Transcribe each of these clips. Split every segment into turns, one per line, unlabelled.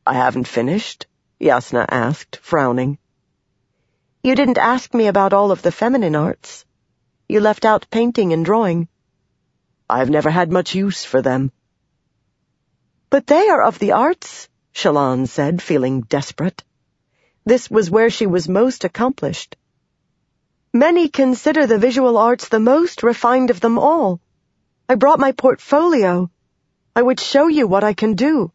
I haven't finished, Yasna asked, frowning. You didn't ask me about all of the feminine arts. You left out painting and drawing. I've never had much use for them. But they are of the arts, Shallan said, feeling desperate. This was where she was most accomplished. Many consider the visual arts the most refined of them all. I brought my portfolio. I would show you what I can do.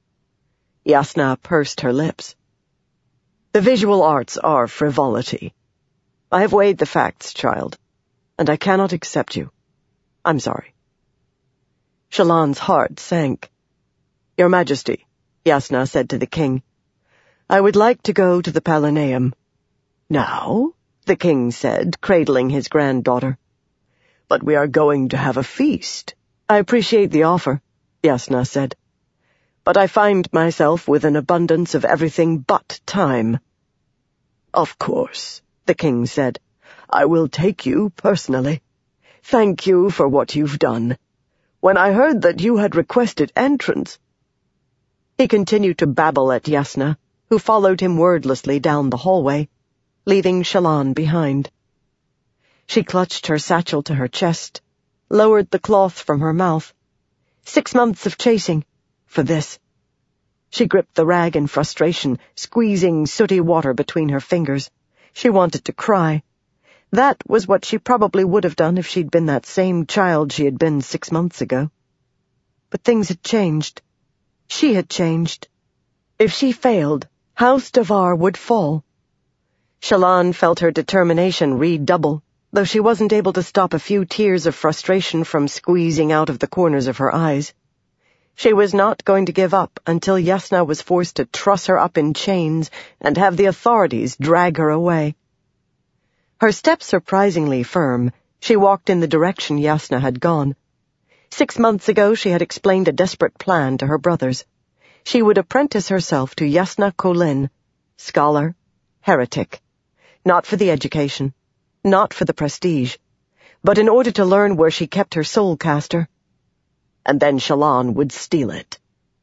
Yasna pursed her lips. The visual arts are frivolity. I have weighed the facts, child, and I cannot accept you. I'm sorry. Shallan's heart sank. Your Majesty, Yasna said to the king, I would like to go to the Palanaeum. Now? The king said, cradling his granddaughter. But we are going to have a feast. I appreciate the offer, Yasna said. But I find myself with an abundance of everything but time. Of course, the king said. I will take you personally. Thank you for what you've done. When I heard that you had requested entrance... He continued to babble at Yasna, who followed him wordlessly down the hallway, leaving Shallan behind. She clutched her satchel to her chest, lowered the cloth from her mouth. 6 months of chasing, for this. She gripped the rag in frustration, squeezing sooty water between her fingers. She wanted to cry. That was what she probably would have done if she'd been that same child she had been 6 months ago. But things had changed. She had changed. If she failed, House Davar would fall. Shallan felt her determination redouble, though she wasn't able to stop a few tears of frustration from squeezing out of the corners of her eyes. She was not going to give up until Yasna was forced to truss her up in chains and have the authorities drag her away. Her step surprisingly firm, she walked in the direction Yasna had gone. 6 months ago she had explained a desperate plan to her brothers. She would apprentice herself to Yasna Kholin, scholar, heretic, not for the education, not for the prestige, but in order to learn where she kept her soul caster. And then Shallan would steal it.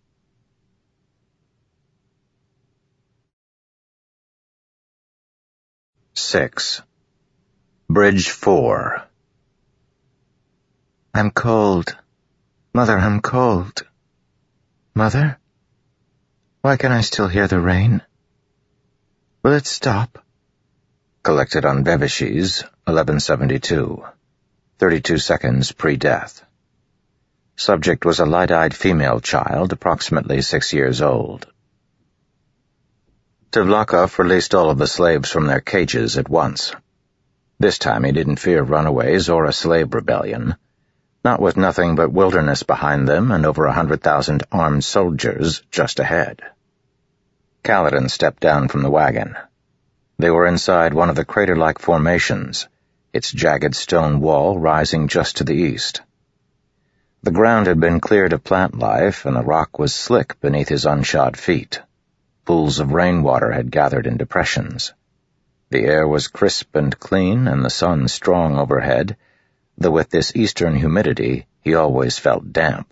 Six. Bridge 4. I'm cold. Mother, I'm cold. Mother? Why can I still hear the rain? Will it stop? Collected on Beveshes, 1172. 32 seconds pre-death. Subject was a light-eyed female child, approximately 6 years old. Tivlakov released all of the slaves from their cages at once. This time he didn't fear runaways or a slave rebellion. Not with nothing but wilderness behind them and over 100,000 armed soldiers just ahead. Kaladin stepped down from the wagon. They were inside one of the crater-like formations, its jagged stone wall rising just to the east. The ground had been cleared of plant life, and the rock was slick beneath his unshod feet. Pools of rainwater had gathered in depressions. The air was crisp and clean, and the sun strong overhead, though with this eastern humidity he always felt damp.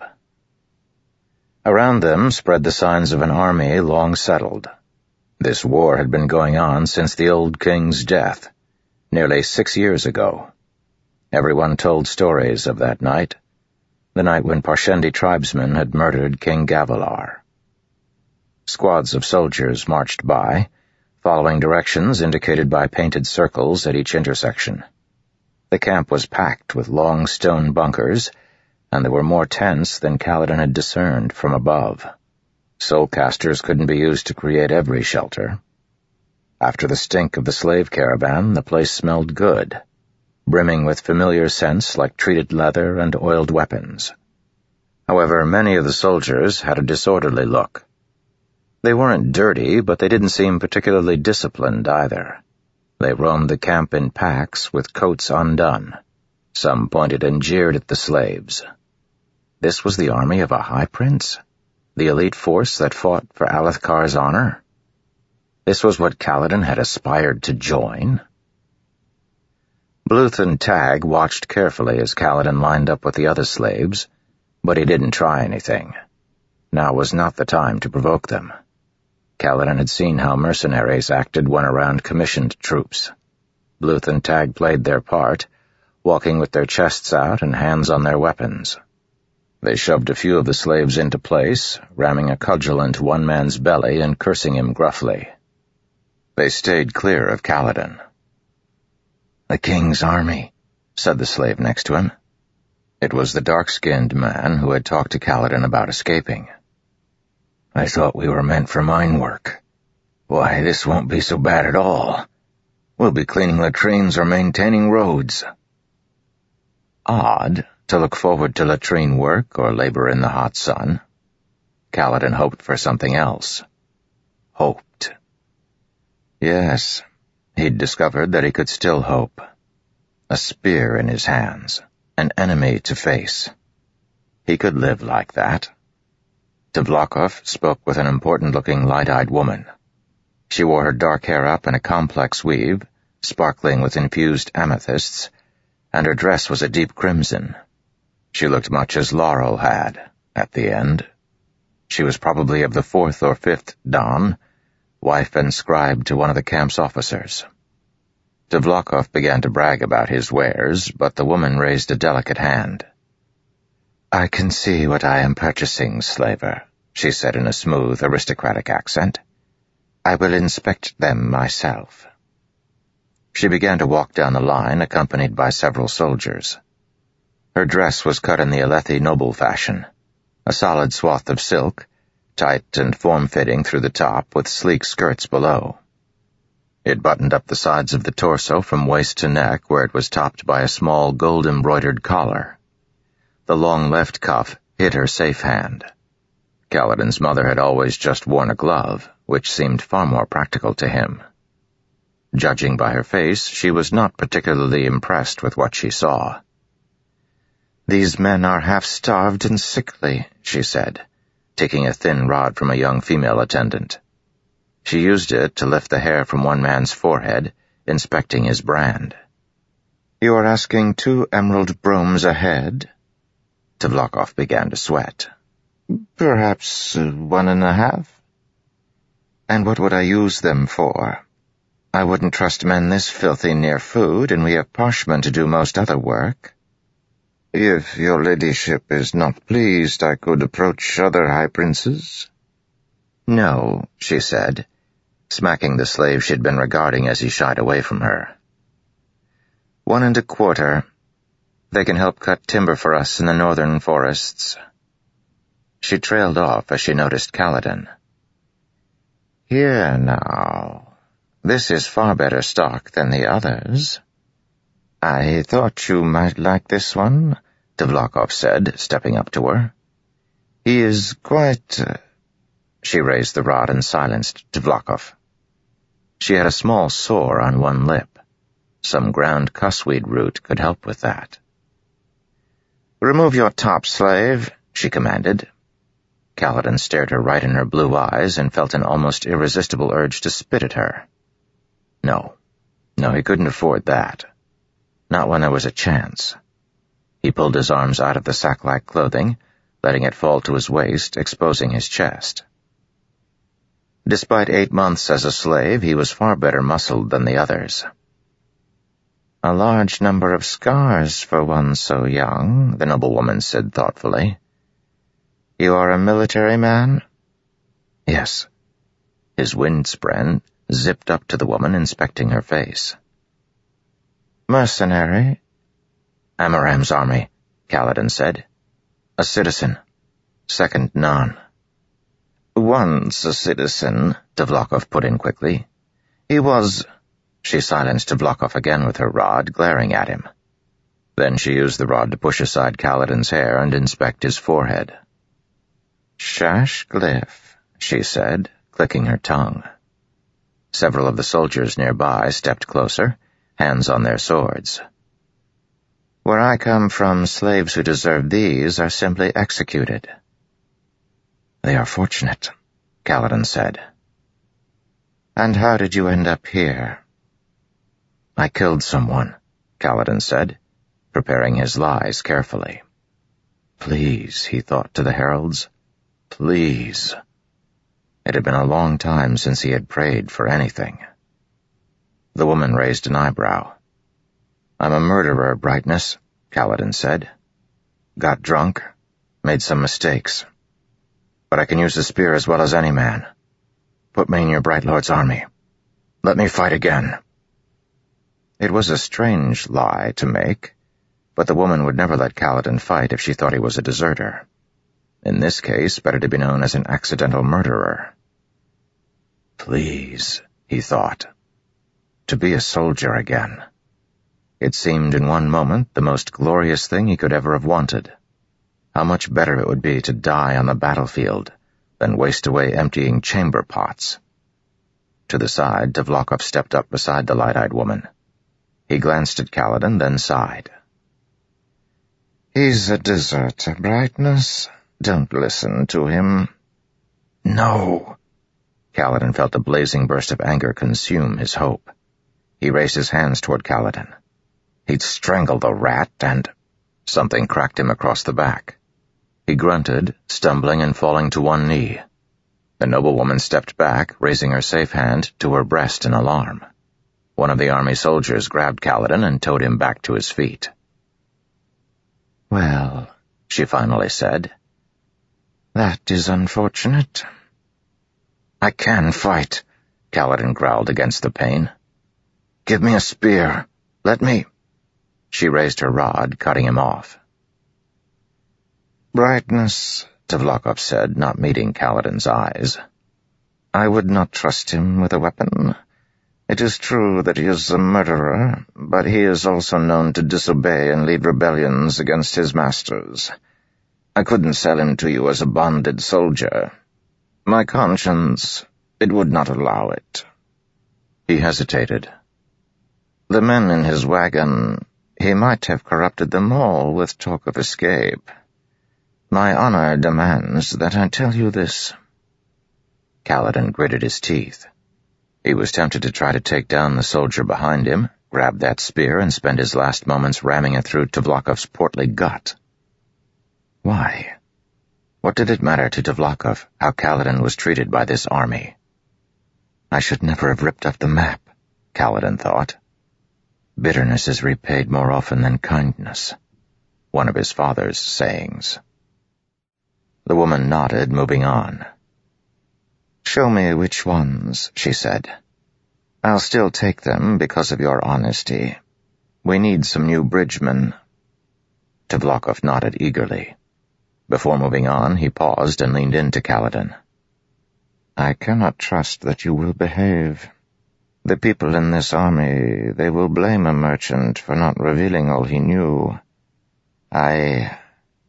Around them spread the signs of an army long settled. This war had been going on since the old king's death, nearly 6 years ago. Everyone told stories of that night, the night when Parshendi tribesmen had murdered King Gavilar. Squads of soldiers marched by, following directions indicated by painted circles at each intersection. The camp was packed with long stone bunkers, and there were more tents than Kaladin had discerned from above. Soulcasters couldn't be used to create every shelter. After the stink of the slave caravan, the place smelled good, brimming with familiar scents like treated leather and oiled weapons. However, many of the soldiers had a disorderly look. They weren't dirty, but they didn't seem particularly disciplined either. They roamed the camp in packs with coats undone. Some pointed and jeered at the slaves. This was the army of a high prince, the elite force that fought for Alethkar's honor. This was what Kaladin had aspired to join. Bluth and Tag watched carefully as Kaladin lined up with the other slaves, but he didn't try anything. Now was not the time to provoke them. Kaladin had seen how mercenaries acted when around commissioned troops. Bluth and Tag played their part, walking with their chests out and hands on their weapons. They shoved a few of the slaves into place, ramming a cudgel into one man's belly and cursing him gruffly. They stayed clear of Kaladin. "The king's army," said the slave next to him. It was the dark-skinned man who had talked to Kaladin about escaping. "I thought we were meant for mine work. Why, this won't be so bad at all. We'll be cleaning latrines or maintaining roads." Odd to look forward to latrine work or labor in the hot sun. Kaladin hoped for something else. Hoped. Yes, he'd discovered that he could still hope. A spear in his hands, an enemy to face. He could live like that. Tvlakov spoke with an important-looking light-eyed woman. She wore her dark hair up in a complex weave, sparkling with infused amethysts, and her dress was a deep crimson. She looked much as Laurel had, at the end. She was probably of the 4th or 5th Dan, wife and scribe to one of the camp's officers. Tvlakov began to brag about his wares, but the woman raised a delicate hand. "I can see what I am purchasing, slaver," she said in a smooth, aristocratic accent. "I will inspect them myself." She began to walk down the line, accompanied by several soldiers. Her dress was cut in the Alethi noble fashion, a solid swath of silk, tight and form-fitting through the top with sleek skirts below. It buttoned up the sides of the torso from waist to neck, where it was topped by a small gold-embroidered collar. The long left cuff hid her safe hand. Kaladin's mother had always just worn a glove, which seemed far more practical to him. Judging by her face, she was not particularly impressed with what she saw. "These men are half-starved and sickly," she said, taking a thin rod from a young female attendant. She used it to lift the hair from one man's forehead, inspecting his brand. "You are asking 2 emerald brooms a head?" Tvlakov began to sweat. "Perhaps 1.5. "And what would I use them for? I wouldn't trust men this filthy near food, and we have Parshmen to do most other work." "If your ladyship is not pleased, I could approach other high princes." "No," she said, smacking the slave she'd been regarding as he shied away from her. 1.25. They can help cut timber for us in the northern forests." She trailed off as she noticed Kaladin. "Here now, this is far better stock than the others." "I thought you might like this one," Tvlakov said, stepping up to her. "He is quite—" She raised the rod and silenced Tvlakov. She had a small sore on one lip. Some ground cussweed root could help with that. "Remove your top, slave," she commanded. Kaladin stared her right in her blue eyes and felt an almost irresistible urge to spit at her. No, he couldn't afford that. Not when there was a chance. He pulled his arms out of the sack-like clothing, letting it fall to his waist, exposing his chest. Despite 8 months as a slave, he was far better muscled than the others. "A large number of scars for one so young," the noblewoman said thoughtfully. "You are a military man?" "Yes." His windspren zipped up to the woman, inspecting her face. "Mercenary?" "Amaram's army," Kaladin said. "A citizen. 2nd Non." "Once a citizen," Tvlakov put in quickly. "He was—" She silenced Tvlakov again with her rod, glaring at him. Then she used the rod to push aside Kaladin's hair and inspect his forehead. "Shashglyph," she said, clicking her tongue. Several of the soldiers nearby stepped closer, hands on their swords. "Where I come from, slaves who deserve these are simply executed." "They are fortunate," Kaladin said. "And how did you end up here?" "I killed someone," Kaladin said, preparing his lies carefully. Please, he thought to the heralds, please. It had been a long time since he had prayed for anything. The woman raised an eyebrow. "I'm a murderer, Brightness," Kaladin said. "Got drunk, made some mistakes. But I can use a spear as well as any man. Put me in your Bright Lord's army. Let me fight again." It was a strange lie to make, but the woman would never let Kaladin fight if she thought he was a deserter. In this case, better to be known as an accidental murderer. Please, he thought, to be a soldier again. It seemed in one moment the most glorious thing he could ever have wanted. How much better it would be to die on the battlefield than waste away emptying chamber pots. To the side, Tavlokov stepped up beside the light-eyed woman. He glanced at Kaladin, then sighed. "He's a deserter, Brightness. Don't listen to him." "No." Kaladin felt a blazing burst of anger consume his hope. He raised his hands toward Kaladin. He'd strangle the rat and... Something cracked him across the back. He grunted, stumbling and falling to one knee. The noblewoman stepped back, raising her safe hand to her breast in alarm. One of the army soldiers grabbed Kaladin and towed him back to his feet. "Well," she finally said, "that is unfortunate." "I can fight," Kaladin growled against the pain. "Give me a spear. Let me—" She raised her rod, cutting him off. "Brightness," Tavlokov said, not meeting Kaladin's eyes. "I would not trust him with a weapon. It is true that he is a murderer, but he is also known to disobey and lead rebellions against his masters. I couldn't sell him to you as a bonded soldier. My conscience, it would not allow it." He hesitated. "The men in his wagon, he might have corrupted them all with talk of escape. My honor demands that I tell you this." Kaladin gritted his teeth. He was tempted to try to take down the soldier behind him, grab that spear, and spend his last moments ramming it through Tavlokov's portly gut. Why? What did it matter to Tavlokov how Kaladin was treated by this army? I should never have ripped up the map, Kaladin thought. Bitterness is repaid more often than kindness. One of his father's sayings. The woman nodded, moving on. "Show me which ones," she said. "I'll still take them because of your honesty. We need some new bridgemen." Tavlokov nodded eagerly. Before moving on, he paused and leaned into Kaladin. "I cannot trust that you will behave. The people in this army, they will blame a merchant for not revealing all he knew. I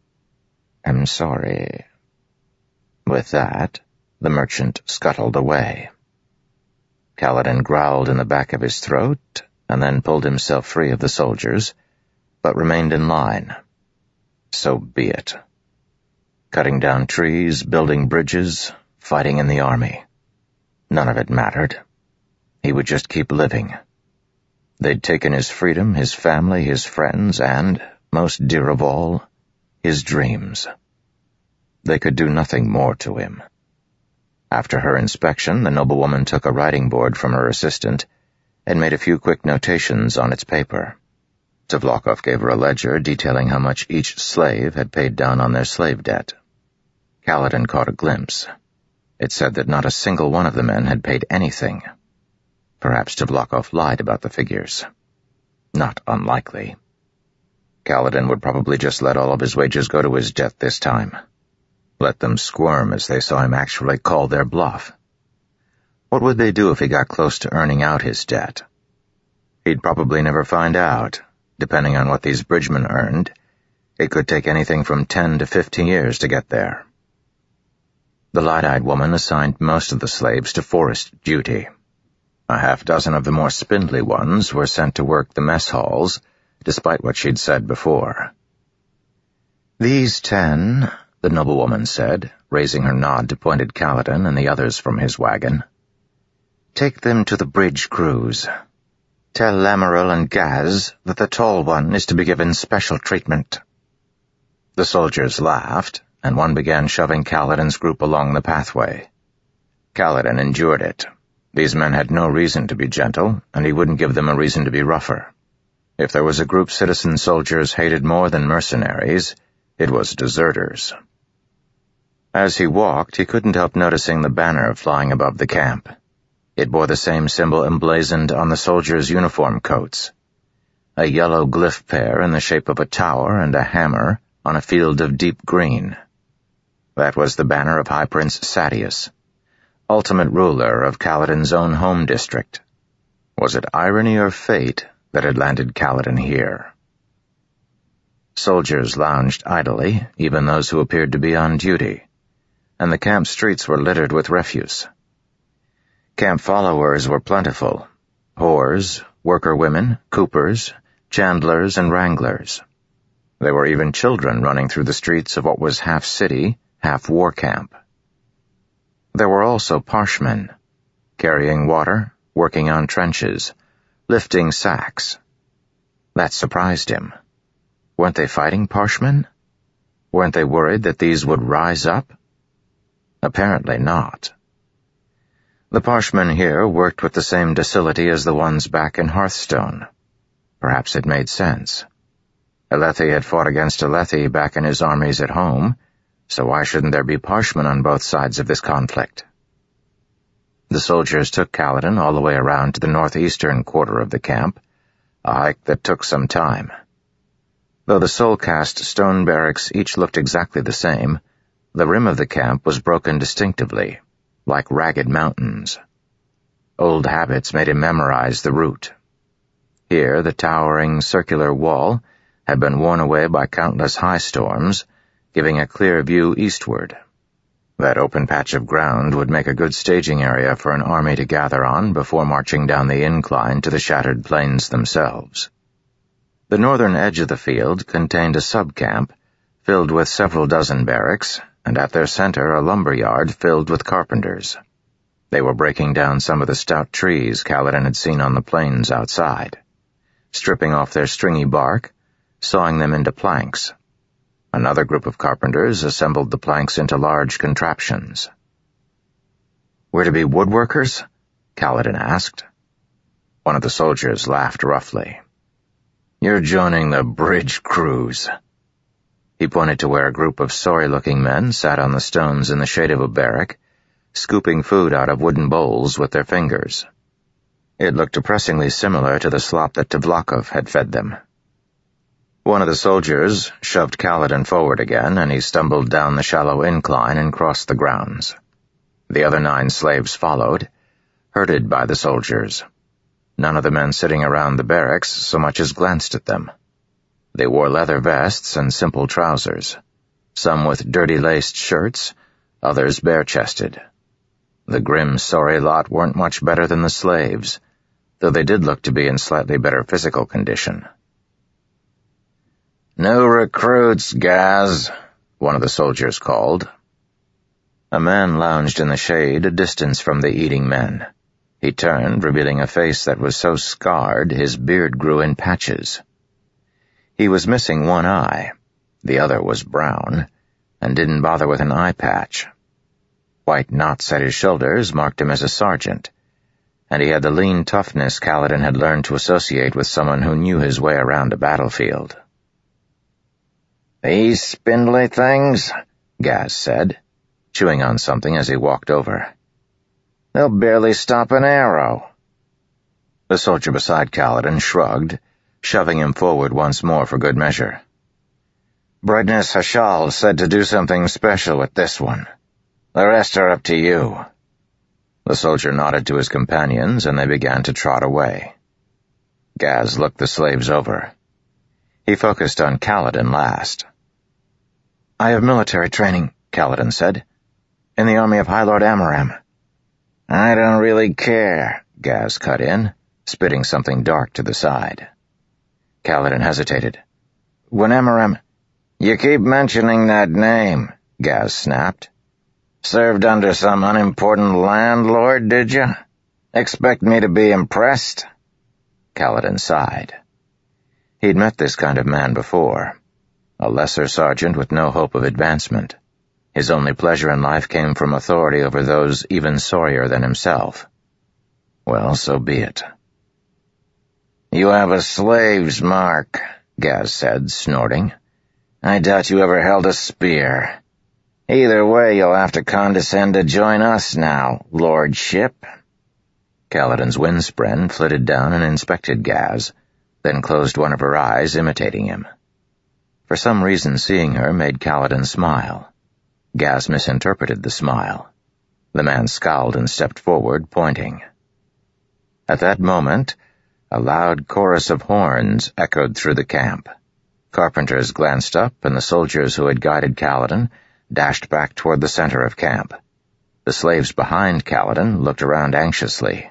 am sorry." With that, the merchant scuttled away. Kaladin growled in the back of his throat and then pulled himself free of the soldiers, but remained in line. So be it. Cutting down trees, building bridges, fighting in the army. None of it mattered. He would just keep living. They'd taken his freedom, his family, his friends, and, most dear of all, his dreams. They could do nothing more to him. After her inspection, the noblewoman took a writing board from her assistant and made a few quick notations on its paper. Tavlokov gave her a ledger detailing how much each slave had paid down on their slave debt. Kaladin caught a glimpse. It said that not a single one of the men had paid anything. Perhaps Tavlokov lied about the figures. Not unlikely. Kaladin would probably just let all of his wages go to his debt this time. Let them squirm as they saw him actually call their bluff. What would they do if he got close to earning out his debt? He'd probably never find out. Depending on what these bridgemen earned, it could take anything from 10 to 15 years to get there. The light-eyed woman assigned most of the slaves to forest duty. A half-dozen of the more spindly ones were sent to work the mess halls, despite what she'd said before. "These 10, the noblewoman said, raising her nod to point at Kaladin and the others from his wagon. "Take them to the bridge crews. Tell Lamaril and Gaz that the tall one is to be given special treatment." The soldiers laughed, and one began shoving Kaladin's group along the pathway. Kaladin endured it. These men had no reason to be gentle, and he wouldn't give them a reason to be rougher. If there was a group citizen soldiers hated more than mercenaries, it was deserters. As he walked, he couldn't help noticing the banner flying above the camp. It bore the same symbol emblazoned on the soldiers' uniform coats. A yellow glyph pair in the shape of a tower and a hammer on a field of deep green. That was the banner of High Prince Sadeas, ultimate ruler of Kaladin's own home district. Was it irony or fate that had landed Kaladin here? Soldiers lounged idly, even those who appeared to be on duty, and the camp streets were littered with refuse. Camp followers were plentiful: whores, worker women, coopers, chandlers, and wranglers. There were even children running through the streets of what was half city, half war camp. There were also Parshmen, carrying water, working on trenches, lifting sacks. That surprised him. Weren't they fighting Parshmen? Weren't they worried that these would rise up? Apparently not. The Parshmen here worked with the same docility as the ones back in Hearthstone. Perhaps it made sense. Alethi had fought against Alethi back in his armies at home, so why shouldn't there be Parshmen on both sides of this conflict? The soldiers took Kaladin all the way around to the northeastern quarter of the camp, a hike that took some time. Though the soul-cast stone barracks each looked exactly the same, the rim of the camp was broken distinctively, like ragged mountains. Old habits made him memorize the route. Here, the towering circular wall had been worn away by countless high storms, giving a clear view eastward. That open patch of ground would make a good staging area for an army to gather on before marching down the incline to the shattered plains themselves. The northern edge of the field contained a sub-camp filled with several dozen barracks, and at their center a lumber yard filled with carpenters. They were breaking down some of the stout trees Kaladin had seen on the plains outside, stripping off their stringy bark, sawing them into planks. Another group of carpenters assembled the planks into large contraptions. "We're to be woodworkers?" Kaladin asked. One of the soldiers laughed roughly. "You're joining the bridge crews." He pointed to where a group of sorry-looking men sat on the stones in the shade of a barrack, scooping food out of wooden bowls with their fingers. It looked depressingly similar to the slop that Tvlakov had fed them. One of the soldiers shoved Kaladin forward again, and he stumbled down the shallow incline and crossed the grounds. The other 9 slaves followed, herded by the soldiers. None of the men sitting around the barracks so much as glanced at them. They wore leather vests and simple trousers, some with dirty laced shirts, others bare-chested. The grim, sorry lot weren't much better than the slaves, though they did look to be in slightly better physical condition. "New recruits, Gaz," one of the soldiers called. A man lounged in the shade a distance from the eating men. He turned, revealing a face that was so scarred his beard grew in patches. He was missing one eye, the other was brown, and didn't bother with an eye patch. White knots at his shoulders marked him as a sergeant, and he had the lean toughness Kaladin had learned to associate with someone who knew his way around a battlefield. "These spindly things," Gaz said, chewing on something as he walked over. "They'll barely stop an arrow." The soldier beside Kaladin shrugged, shoving him forward once more for good measure. "Brightness Hashal said to do something special with this one. The rest are up to you." The soldier nodded to his companions, and they began to trot away. Gaz looked the slaves over. He focused on Kaladin last. "I have military training," Kaladin said, "in the army of High Lord Amaram." "I don't really care," Gaz cut in, spitting something dark to the side. Kaladin hesitated. "When Amaram—" "You keep mentioning that name," Gaz snapped. "Served under some unimportant landlord, did you? Expect me to be impressed?" Kaladin sighed. He'd met this kind of man before, a lesser sergeant with no hope of advancement. His only pleasure in life came from authority over those even sorrier than himself. Well, so be it. "You have a slave's mark," Gaz said, snorting. "I doubt you ever held a spear. Either way, you'll have to condescend to join us now, lordship." Kaladin's windspren flitted down and inspected Gaz, then closed one of her eyes, imitating him. For some reason, seeing her made Kaladin smile. Gaz misinterpreted the smile. The man scowled and stepped forward, pointing. At that moment, a loud chorus of horns echoed through the camp. Carpenters glanced up, and the soldiers who had guided Kaladin dashed back toward the center of camp. The slaves behind Kaladin looked around anxiously.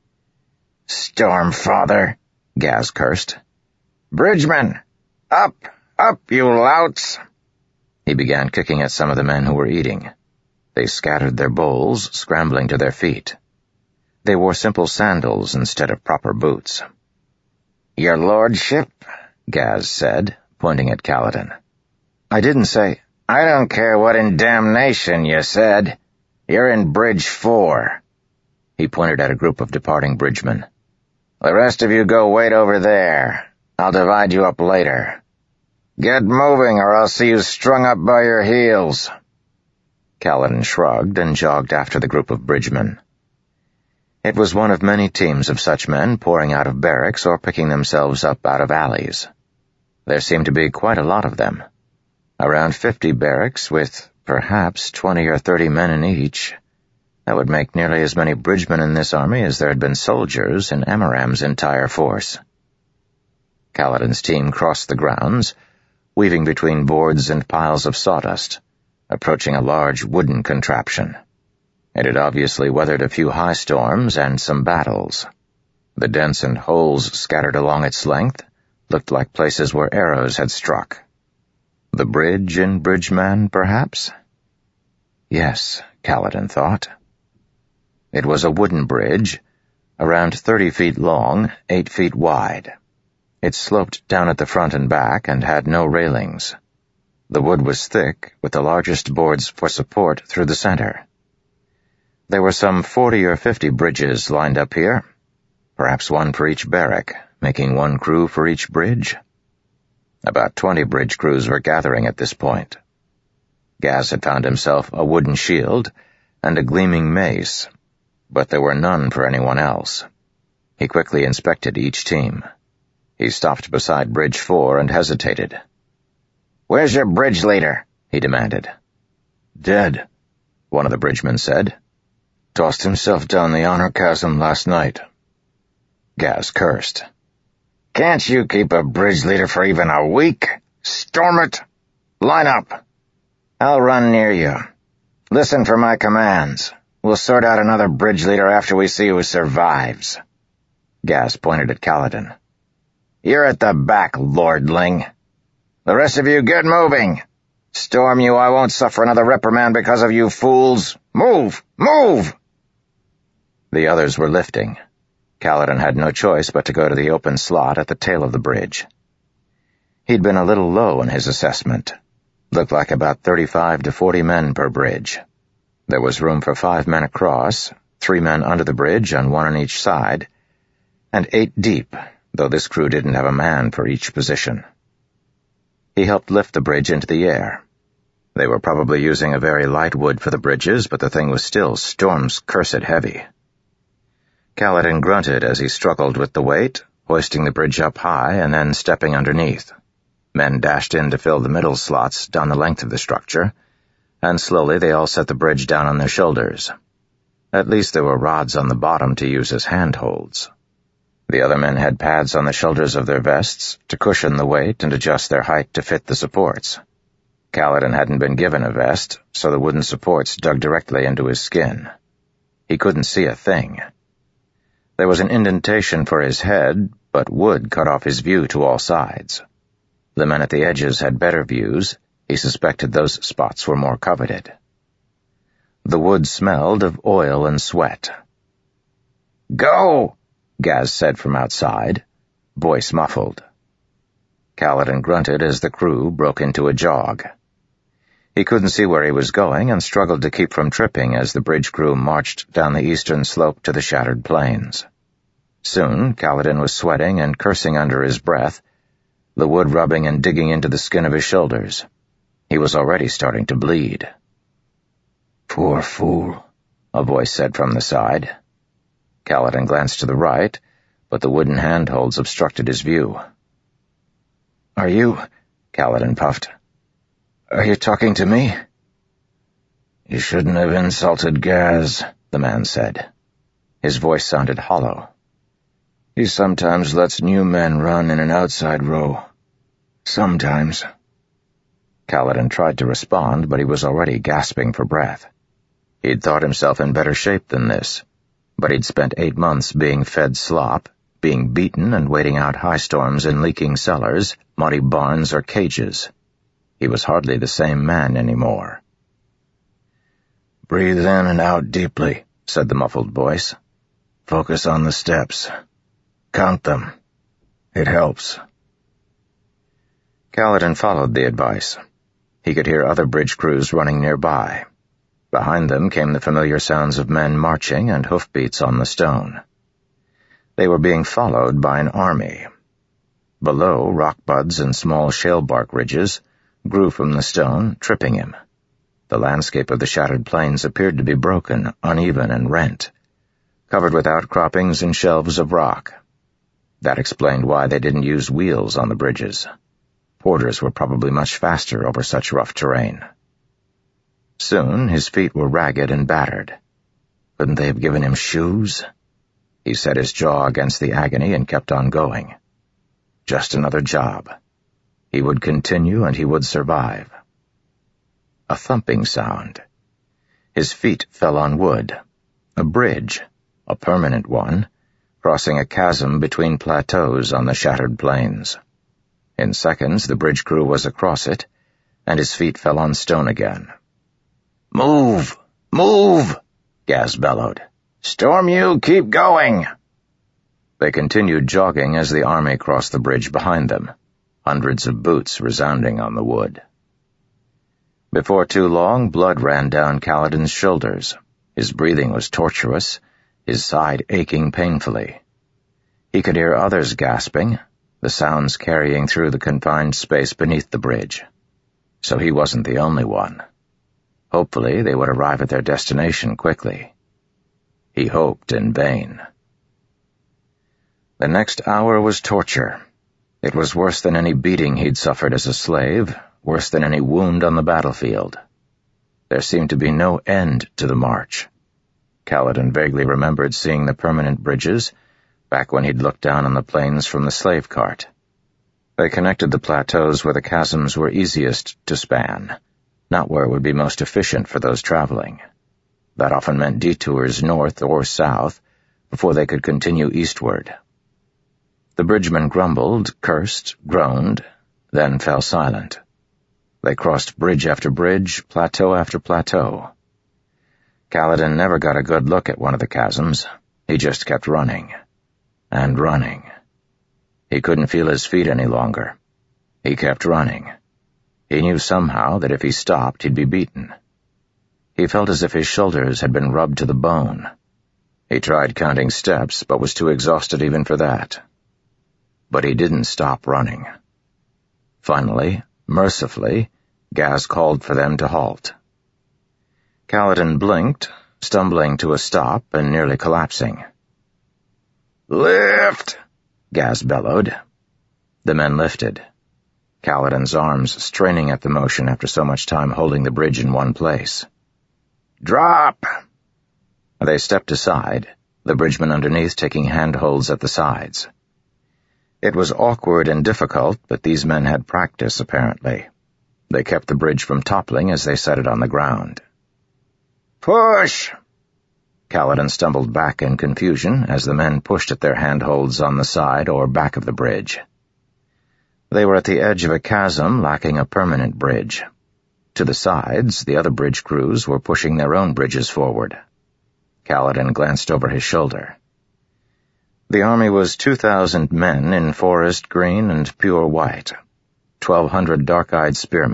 "Stormfather," Gaz cursed. "Bridgemen! Up, up, you louts!" He began kicking at some of the men who were eating. They scattered their bowls, scrambling to their feet. They wore simple sandals instead of proper boots. "Your lordship," Gaz said, pointing at Kaladin. "I didn't say—" "I don't care what in damnation you said. You're in Bridge 4. He pointed at a group of departing bridgemen. "The rest of you go wait over there. I'll divide you up later. Get moving, or I'll see you strung up by your heels." Kaladin shrugged and jogged after the group of bridgemen. It was one of many teams of such men pouring out of barracks or picking themselves up out of alleys. There seemed to be quite a lot of them. Around 50 barracks with perhaps 20 or 30 men in each. That would make nearly as many bridgemen in this army as there had been soldiers in Amaram's entire force. Kaladin's team crossed the grounds, weaving between boards and piles of sawdust, approaching a large wooden contraption. It had obviously weathered a few high storms and some battles. The dents and holes scattered along its length looked like places where arrows had struck. The bridge in Bridgeman, perhaps? Yes, Kaladin thought. It was a wooden bridge, around 30 feet long, 8 feet wide. It sloped down at the front and back and had no railings. The wood was thick, with the largest boards for support through the center. There were some 40 or 50 bridges lined up here, perhaps one for each barrack, making one crew for each bridge. About 20 bridge crews were gathering at this point. Gaz had found himself a wooden shield and a gleaming mace, but there were none for anyone else. He quickly inspected each team. He stopped beside Bridge 4 and hesitated. "Where's your bridge leader?" he demanded. "Dead," one of the bridgemen said. "Tossed himself down the honor chasm last night." Gaz cursed. "Can't you keep a bridge leader for even a week? Storm it! Line up! I'll run near you. Listen for my commands. We'll sort out another bridge leader after we see who survives." Gaz pointed at Kaladin. "You're at the back, lordling. The rest of you get moving. Storm you, I won't suffer another reprimand because of you fools. Move! Move!" The others were lifting. Kaladin had no choice but to go to the open slot at the tail of the bridge. He'd been a little low in his assessment. Looked like about 35 to 40 men per bridge. There was room for 5 men across, 3 men under the bridge on one on each side, and 8 deep, though this crew didn't have a man for each position. He helped lift the bridge into the air. They were probably using a very light wood for the bridges, but the thing was still storm's cursed heavy. Kaladin grunted as he struggled with the weight, hoisting the bridge up high and then stepping underneath. Men dashed in to fill the middle slots down the length of the structure, and slowly they all set the bridge down on their shoulders. At least there were rods on the bottom to use as handholds. The other men had pads on the shoulders of their vests to cushion the weight and adjust their height to fit the supports. Kaladin hadn't been given a vest, so the wooden supports dug directly into his skin. He couldn't see a thing. There was an indentation for his head, but wood cut off his view to all sides. The men at the edges had better views. He suspected those spots were more coveted. The wood smelled of oil and sweat. "Go!" Gaz said from outside, voice muffled. Kaladin grunted as the crew broke into a jog. He couldn't see where he was going and struggled to keep from tripping as the bridge crew marched down the eastern slope to the shattered plains. Soon, Kaladin was sweating and cursing under his breath, the wood rubbing and digging into the skin of his shoulders. He was already starting to bleed.
"Poor fool,"
a voice said from the side. Kaladin glanced to the right, but the wooden handholds obstructed his view.
"Are you—"
Kaladin puffed.
"Are you talking to me?"
"You shouldn't have insulted Gaz," the man said. His voice sounded hollow.
"He sometimes lets new men run in an outside row. Sometimes."
Kaladin tried to respond, but he was already gasping for breath. He'd thought himself in better shape than this, but he'd spent 8 months being fed slop, being beaten and waiting out high storms in leaking cellars, muddy barns, or cages. He was hardly the same man anymore.
"Breathe in and out deeply," said the muffled voice. "Focus on the steps. Count them. It helps."
Kaladin followed the advice. He could hear other bridge crews running nearby. Behind them came the familiar sounds of men marching and hoofbeats on the stone. They were being followed by an army. Below, rock buds and small shale bark ridges grew from the stone, tripping him. The landscape of the shattered plains appeared to be broken, uneven, and rent, covered with outcroppings and shelves of rock. That explained why they didn't use wheels on the bridges. Porters were probably much faster over such rough terrain. Soon his feet were ragged and battered. Couldn't they have given him shoes? He set his jaw against the agony and kept on going. Just another job. He would continue and he would survive. A thumping sound. His feet fell on wood. A bridge, a permanent one, crossing a chasm between plateaus on the shattered plains. In seconds, the bridge crew was across it, and his feet fell on stone again.
"Move! Move!"
Gaz bellowed.
"Storm you, keep going!"
They continued jogging as the army crossed the bridge behind them, hundreds of boots resounding on the wood. Before too long, blood ran down Kaladin's shoulders. His breathing was tortuous, his side aching painfully. He could hear others gasping, the sounds carrying through the confined space beneath the bridge. So he wasn't the only one. Hopefully they would arrive at their destination quickly. He hoped in vain. The next hour was torture. It was worse than any beating he'd suffered as a slave, worse than any wound on the battlefield. There seemed to be no end to the march. Kaladin vaguely remembered seeing the permanent bridges back when he'd looked down on the plains from the slave cart. They connected the plateaus where the chasms were easiest to span, not where it would be most efficient for those traveling. That often meant detours north or south before they could continue eastward. The bridgemen grumbled, cursed, groaned, then fell silent. They crossed bridge after bridge, plateau after plateau. Kaladin never got a good look at one of the chasms. He just kept running. And running. He couldn't feel his feet any longer. He kept running. He knew somehow that if he stopped, he'd be beaten. He felt as if his shoulders had been rubbed to the bone. He tried counting steps, but was too exhausted even for that. But he didn't stop running. Finally, mercifully, Gaz called for them to halt. Kaladin blinked, stumbling to a stop and nearly collapsing.
"Lift!"
Gaz bellowed. The men lifted. Kaladin's arms straining at the motion after so much time holding the bridge in one place.
"Drop!"
They stepped aside, the bridgemen underneath taking handholds at the sides. It was awkward and difficult, but these men had practice, apparently. They kept the bridge from toppling as they set it on the ground.
"Push!"
Kaladin stumbled back in confusion as the men pushed at their handholds on the side or back of the bridge. They were at the edge of a chasm lacking a permanent bridge. To the sides, the other bridge crews were pushing their own bridges forward. Kaladin glanced over his shoulder. The army was 2,000 men in forest green and pure white, 1,200 dark-eyed spearmen,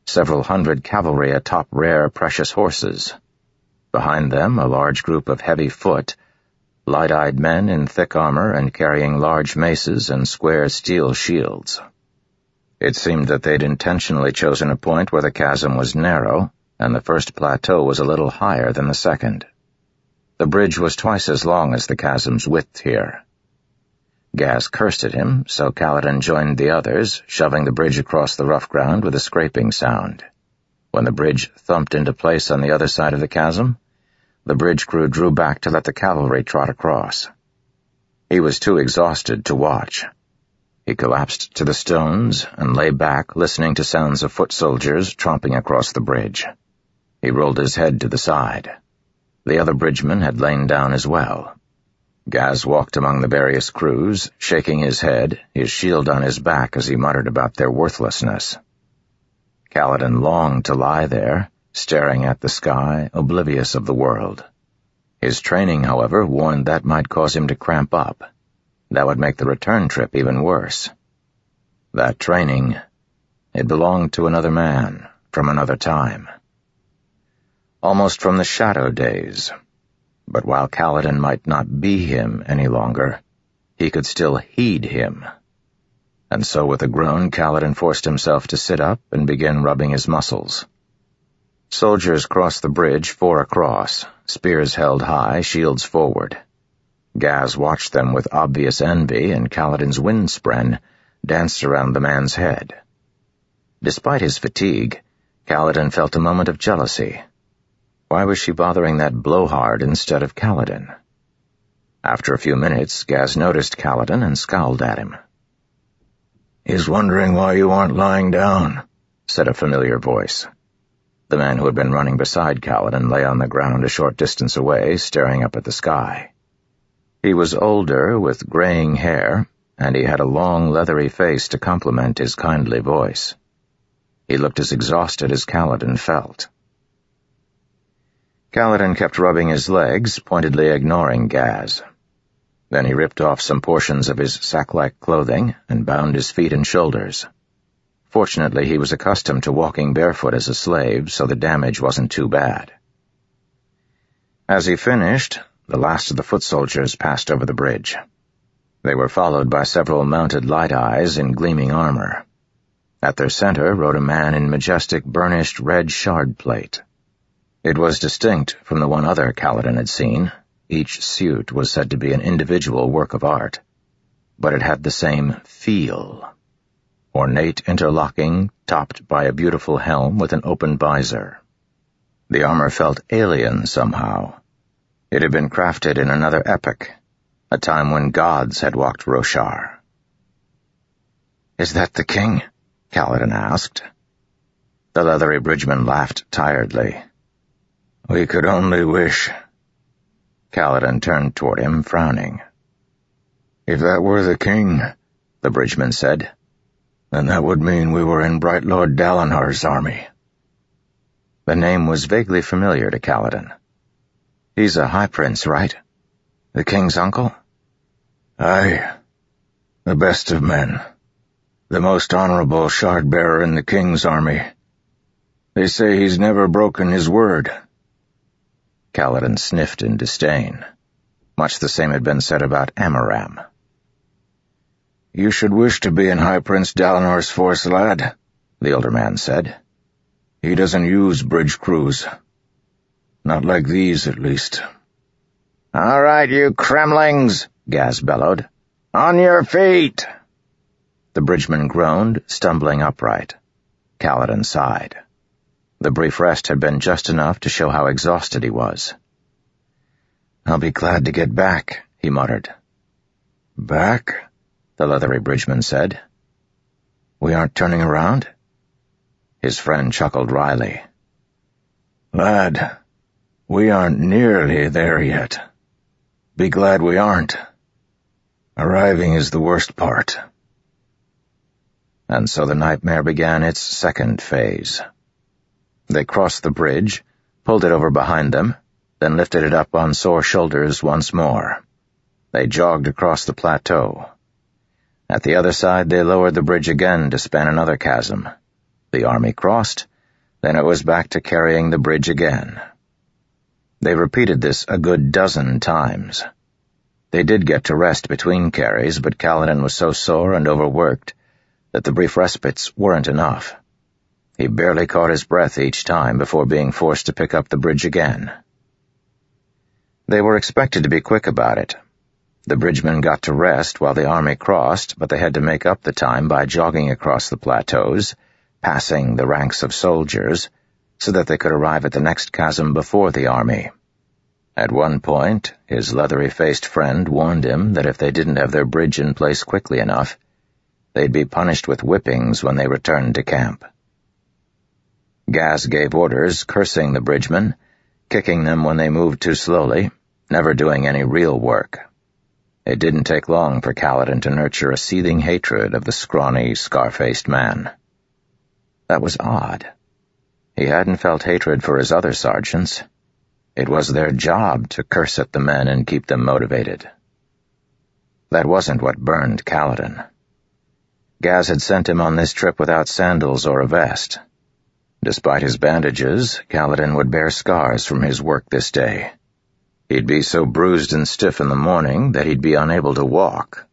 several hundred cavalry atop rare, precious horses. Behind them, a large group of heavy foot, light-eyed men in thick armor and carrying large maces and square steel shields. It seemed that they'd intentionally chosen a point where the chasm was narrow, and the first plateau was a little higher than the second. The bridge was twice as long as the chasm's width here. Gaz cursed at him, so Kaladin joined the others, shoving the bridge across the rough ground with a scraping sound. When the bridge thumped into place on the other side of the chasm, the bridge crew drew back to let the cavalry trot across. He was too exhausted to watch. He collapsed to the stones and lay back, listening to sounds of foot soldiers tromping across the bridge. He rolled his head to the side. The other bridgemen had lain down as well. Gaz walked among the various crews, shaking his head, his shield on his back as he muttered about their worthlessness. Kaladin longed to lie there, staring at the sky, oblivious of the world. His training, however, warned that might cause him to cramp up. That would make the return trip even worse. That training, it belonged to another man, from another time. Almost from the shadow days. But while Kaladin might not be him any longer, he could still heed him. And so with a groan, Kaladin forced himself to sit up and begin rubbing his muscles. Soldiers crossed the bridge 4 across, spears held high, shields forward. Gaz watched them with obvious envy, and Kaladin's windspren danced around the man's head. Despite his fatigue, Kaladin felt a moment of jealousy. Why was she bothering that blowhard instead of Kaladin? After a few minutes, Gaz noticed Kaladin and scowled at him.
"He's wondering why you aren't lying down,"
said a familiar voice. The man who had been running beside Kaladin lay on the ground a short distance away, staring up at the sky. He was older, with graying hair, and he had a long, leathery face to complement his kindly voice. He looked as exhausted as Kaladin felt. Kaladin kept rubbing his legs, pointedly ignoring Gaz. Then he ripped off some portions of his sack-like clothing and bound his feet and shoulders. Fortunately, he was accustomed to walking barefoot as a slave, so the damage wasn't too bad. As he finished, the last of the foot soldiers passed over the bridge. They were followed by several mounted light-eyes in gleaming armor. At their center rode a man in majestic burnished red shard plate. It was distinct from the one other Kaladin had seen. Each suit was said to be an individual work of art, but it had the same feel. Ornate interlocking, topped by a beautiful helm with an open visor. The armor felt alien somehow. It had been crafted in another epoch, a time when gods had walked Roshar. "Is that the king?" Kaladin asked. The leathery bridgeman laughed tiredly.
"We could only wish."
Kaladin turned toward him, frowning.
"If that were the king,"
the bridgeman said,
"then that would mean we were in Bright Lord Dalinar's army."
The name was vaguely familiar to Kaladin. "He's a high prince, right? The king's uncle?"
"Aye. The best of men. The most honorable shard-bearer in the king's army. They say he's never broken his word."
Kaladin sniffed in disdain. Much the same had been said about Amaram.
"You should wish to be in High Prince Dalinar's force, lad," the older man said. "He doesn't use bridge crews. Not like these, at least."
"All right, you Kremlings," Gaz bellowed. "On your feet!"
The bridgeman groaned, stumbling upright. Kaladin sighed. The brief rest had been just enough to show how exhausted he was.
"I'll be glad to get back,"
he muttered.
"Back?"
the leathery bridgeman said.
"We aren't turning around?"
His friend chuckled wryly.
"Lad, we aren't nearly there yet. Be glad we aren't. Arriving is the worst part."
And so the nightmare began its second phase. They crossed the bridge, pulled it over behind them, then lifted it up on sore shoulders once more. They jogged across the plateau. At the other side they lowered the bridge again to span another chasm. The army crossed, Then it was back to carrying the bridge again. They repeated this a good dozen times. They did get to rest between carries, but Kaladin was so sore and overworked that the brief respites weren't enough. He barely caught his breath each time before being forced to pick up the bridge again. They were expected to be quick about it. The bridgemen got to rest while the army crossed, but they had to make up the time by jogging across the plateaus, passing the ranks of soldiers, so that they could arrive at the next chasm before the army. At one point, his leathery-faced friend warned him that if they didn't have their bridge in place quickly enough, they'd be punished with whippings when they returned to camp. Gaz gave orders, cursing the bridgemen, kicking them when they moved too slowly, never doing any real work. It didn't take long for Kaladin to nurture a seething hatred of the scrawny, scar-faced man. That was odd. He hadn't felt hatred for his other sergeants. It was their job to curse at the men and keep them motivated. That wasn't what burned Kaladin. Gaz had sent him on this trip without sandals or a vest. Despite his bandages, Kaladin would bear scars from his work this day. He'd be so bruised and stiff in the morning that he'd be unable to walk.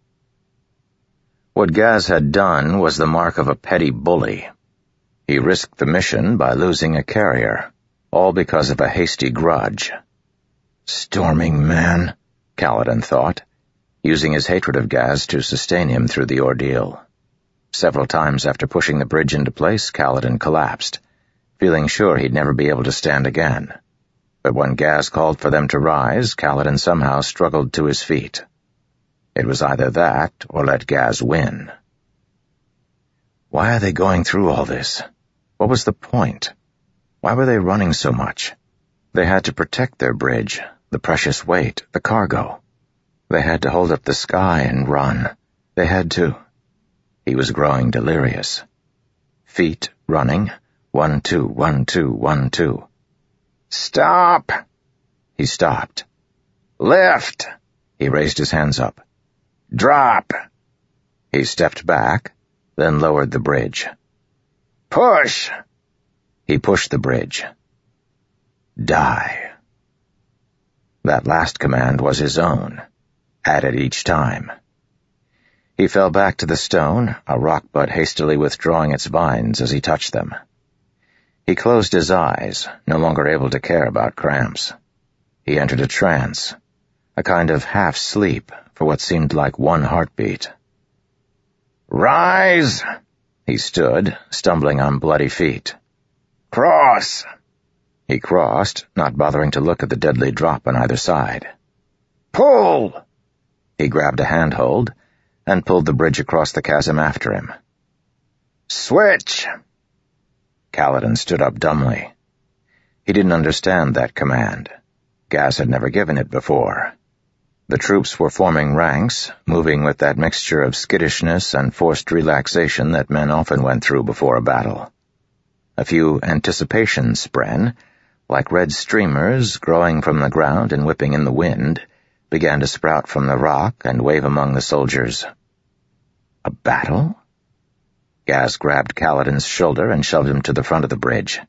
What Gaz had done was the mark of a petty bully. He risked the mission by losing a carrier, all because of a hasty grudge. Storming man, Kaladin thought, using his hatred of Gaz to sustain him through the ordeal. Several times after pushing the bridge into place, Kaladin collapsed, feeling sure he'd never be able to stand again. But when Gaz called for them to rise, Kaladin somehow struggled to his feet. It was either that or let Gaz win. Why are they going through all this? What was the point? Why were they running so much? They had to protect their bridge, the precious weight, the cargo. They had to hold up the sky and run. They had to... He was growing delirious. Feet running. 1, 2, 1, 2, 1, 2.
Stop!
He stopped.
Lift!
He raised his hands up.
Drop!
He stepped back, then lowered the bridge.
Push!
He pushed the bridge. Die. That last command was his own, added each time. He fell back to the stone, a rock bud hastily withdrawing its vines as he touched them. He closed his eyes, no longer able to care about cramps. He entered a trance, a kind of half-sleep for what seemed like one heartbeat.
Rise!
He stood, stumbling on bloody feet.
Cross!
He crossed, not bothering to look at the deadly drop on either side.
Pull!
He grabbed a handhold and pulled the bridge across the chasm after him.
Switch!
Kaladin stood up dumbly. He didn't understand that command. Gaz had never given it before. The troops were forming ranks, moving with that mixture of skittishness and forced relaxation that men often went through before a battle. A few anticipation spren, like red streamers growing from the ground and whipping in the wind, began to sprout from the rock and wave among the soldiers. A battle? Gaz grabbed Kaladin's shoulder and shoved him to the front of the bridge.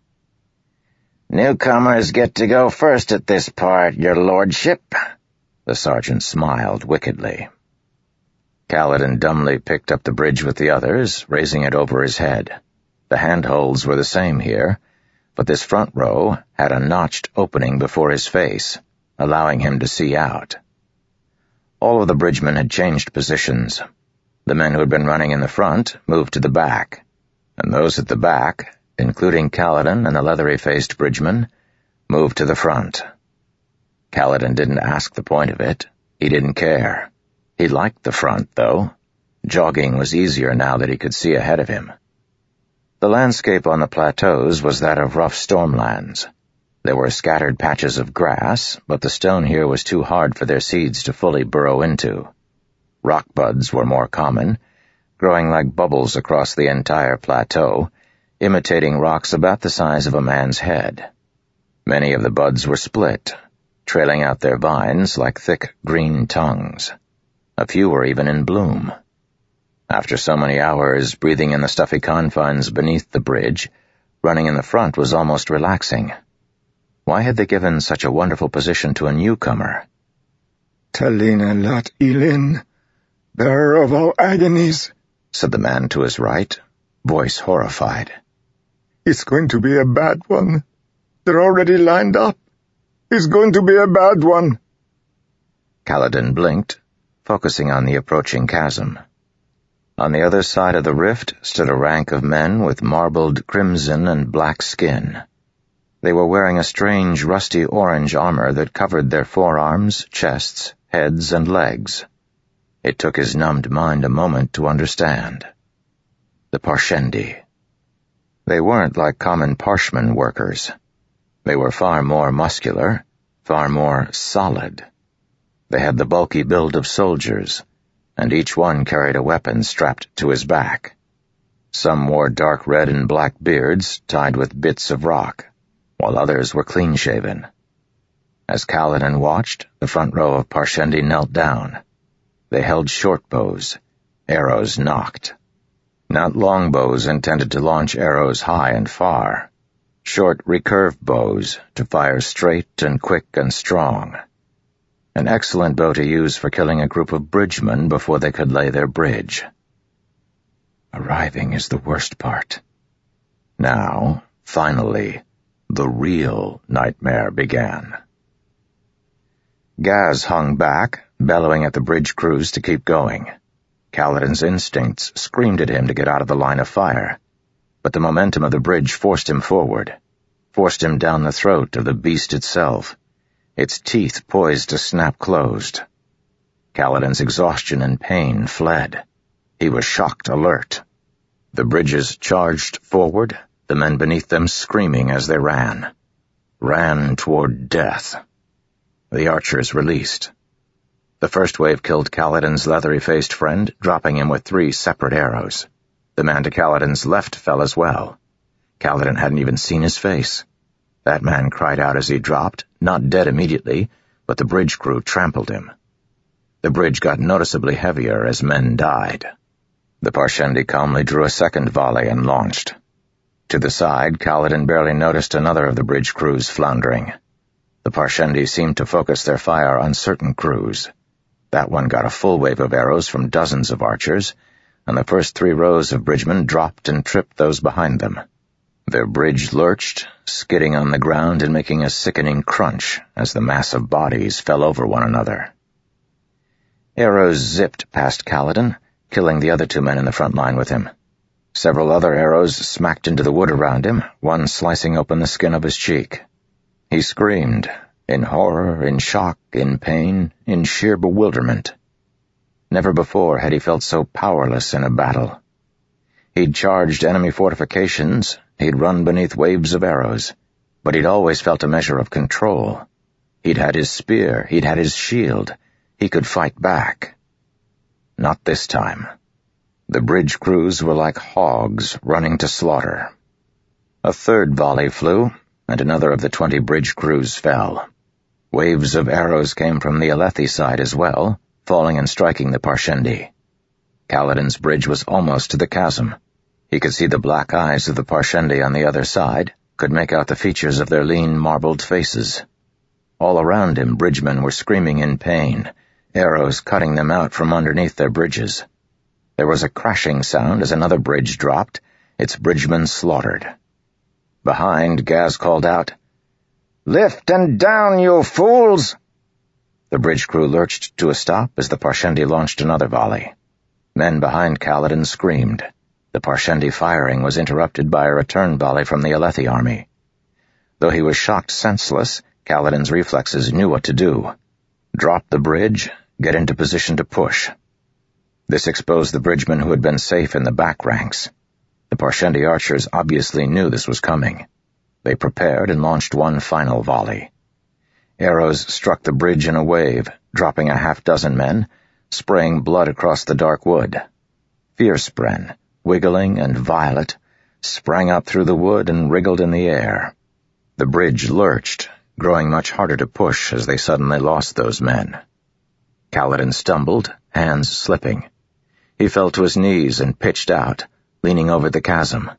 Newcomers get to go first at this part, your lordship.
The sergeant smiled wickedly. Kaladin dumbly picked up the bridge with the others, raising it over his head. The handholds were the same here, but this front row had a notched opening before his face, allowing him to see out. All of the bridgemen had changed positions. The men who had been running in the front moved to the back, and those at the back, including Kaladin and the leathery-faced bridgeman, moved to the front. Kaladin didn't ask the point of it. He didn't care. He liked the front, though. Jogging was easier now that he could see ahead of him. The landscape on the plateaus was that of rough stormlands. There were scattered patches of grass, but the stone here was too hard for their seeds to fully burrow into. Rock buds were more common, growing like bubbles across the entire plateau, imitating rocks about the size of a man's head. Many of the buds were split, trailing out their vines like thick green tongues. A few were even in bloom. After so many hours breathing in the stuffy confines beneath the bridge, Running in the front was almost relaxing. Why had they given such a wonderful position to a newcomer?
Talina lat ilin, bearer of all agonies, said the man to his right, voice horrified. It's going to be a bad one. They're already lined up. It's going to be a bad one.
Kaladin blinked, focusing on the approaching chasm. On the other side of the rift stood a rank of men with marbled crimson and black skin. They were wearing a strange rusty orange armor that covered their forearms, chests, heads, and legs. It took his numbed mind a moment to understand. The Parshendi. They weren't like common Parshman workers. They were far more muscular, far more solid. They had the bulky build of soldiers, and each one carried a weapon strapped to his back. Some wore dark red and black beards tied with bits of rock, while others were clean-shaven. As Kaladin watched, the front row of Parshendi knelt down. They held short bows, arrows nocked. Not long bows intended to launch arrows high and far. Short, recurved bows to fire straight and quick and strong. An excellent bow to use for killing a group of bridgemen before they could lay their bridge. Arriving is the worst part. Now, finally, the real nightmare began. Gaz hung back, bellowing at the bridge crews to keep going. Kaladin's instincts screamed at him to get out of the line of fire, but the momentum of the bridge forced him forward, forced him down the throat of the beast itself, its teeth poised to snap closed. Kaladin's exhaustion and pain fled. He was shocked alert. The bridges charged forward, the men beneath them screaming as they ran toward death. The archers released. The first wave killed Kaladin's leathery-faced friend, dropping him with 3 separate arrows. The man to Kaladin's left fell as well. Kaladin hadn't even seen his face. That man cried out as he dropped, not dead immediately, but the bridge crew trampled him. The bridge got noticeably heavier as men died. The Parshendi calmly drew a second volley and launched. To the side, Kaladin barely noticed another of the bridge crews floundering. The Parshendi seemed to focus their fire on certain crews. That one got a full wave of arrows from dozens of archers, and the first 3 rows of bridgemen dropped and tripped those behind them. Their bridge lurched, skidding on the ground and making a sickening crunch as the mass of bodies fell over one another. Arrows zipped past Kaladin, killing the other 2 men in the front line with him. Several other arrows smacked into the wood around him, one slicing open the skin of his cheek. He screamed, in horror, in shock, in pain, in sheer bewilderment. Never before had he felt so powerless in a battle. He'd charged enemy fortifications, he'd run beneath waves of arrows, but he'd always felt a measure of control. He'd had his spear, he'd had his shield, he could fight back. Not this time. The bridge crews were like hogs running to slaughter. A third volley flew, and another of the 20 bridge crews fell. Waves of arrows came from the Alethi side as well, falling and striking the Parshendi. Kaladin's bridge was almost to the chasm. He could see the black eyes of the Parshendi on the other side, could make out the features of their lean, marbled faces. All around him, bridgemen were screaming in pain, arrows cutting them out from underneath their bridges. There was a crashing sound as another bridge dropped, its bridgemen slaughtered. Behind, Gaz called out, "Lift and down, you fools!" The bridge crew lurched to a stop as the Parshendi launched another volley. Men behind Kaladin screamed. The Parshendi firing was interrupted by a return volley from the Alethi army. Though he was shocked senseless, Kaladin's reflexes knew what to do. Drop the bridge, get into position to push. This exposed the bridgemen who had been safe in the back ranks. The Parshendi archers obviously knew this was coming. They prepared and launched one final volley. Arrows struck the bridge in a wave, dropping a half-dozen men, spraying blood across the dark wood. Fiercepren, wiggling and violet, sprang up through the wood and wriggled in the air. The bridge lurched, growing much harder to push as they suddenly lost those men. Kaladin stumbled, hands slipping. He fell to his knees and pitched out, leaning over the chasm.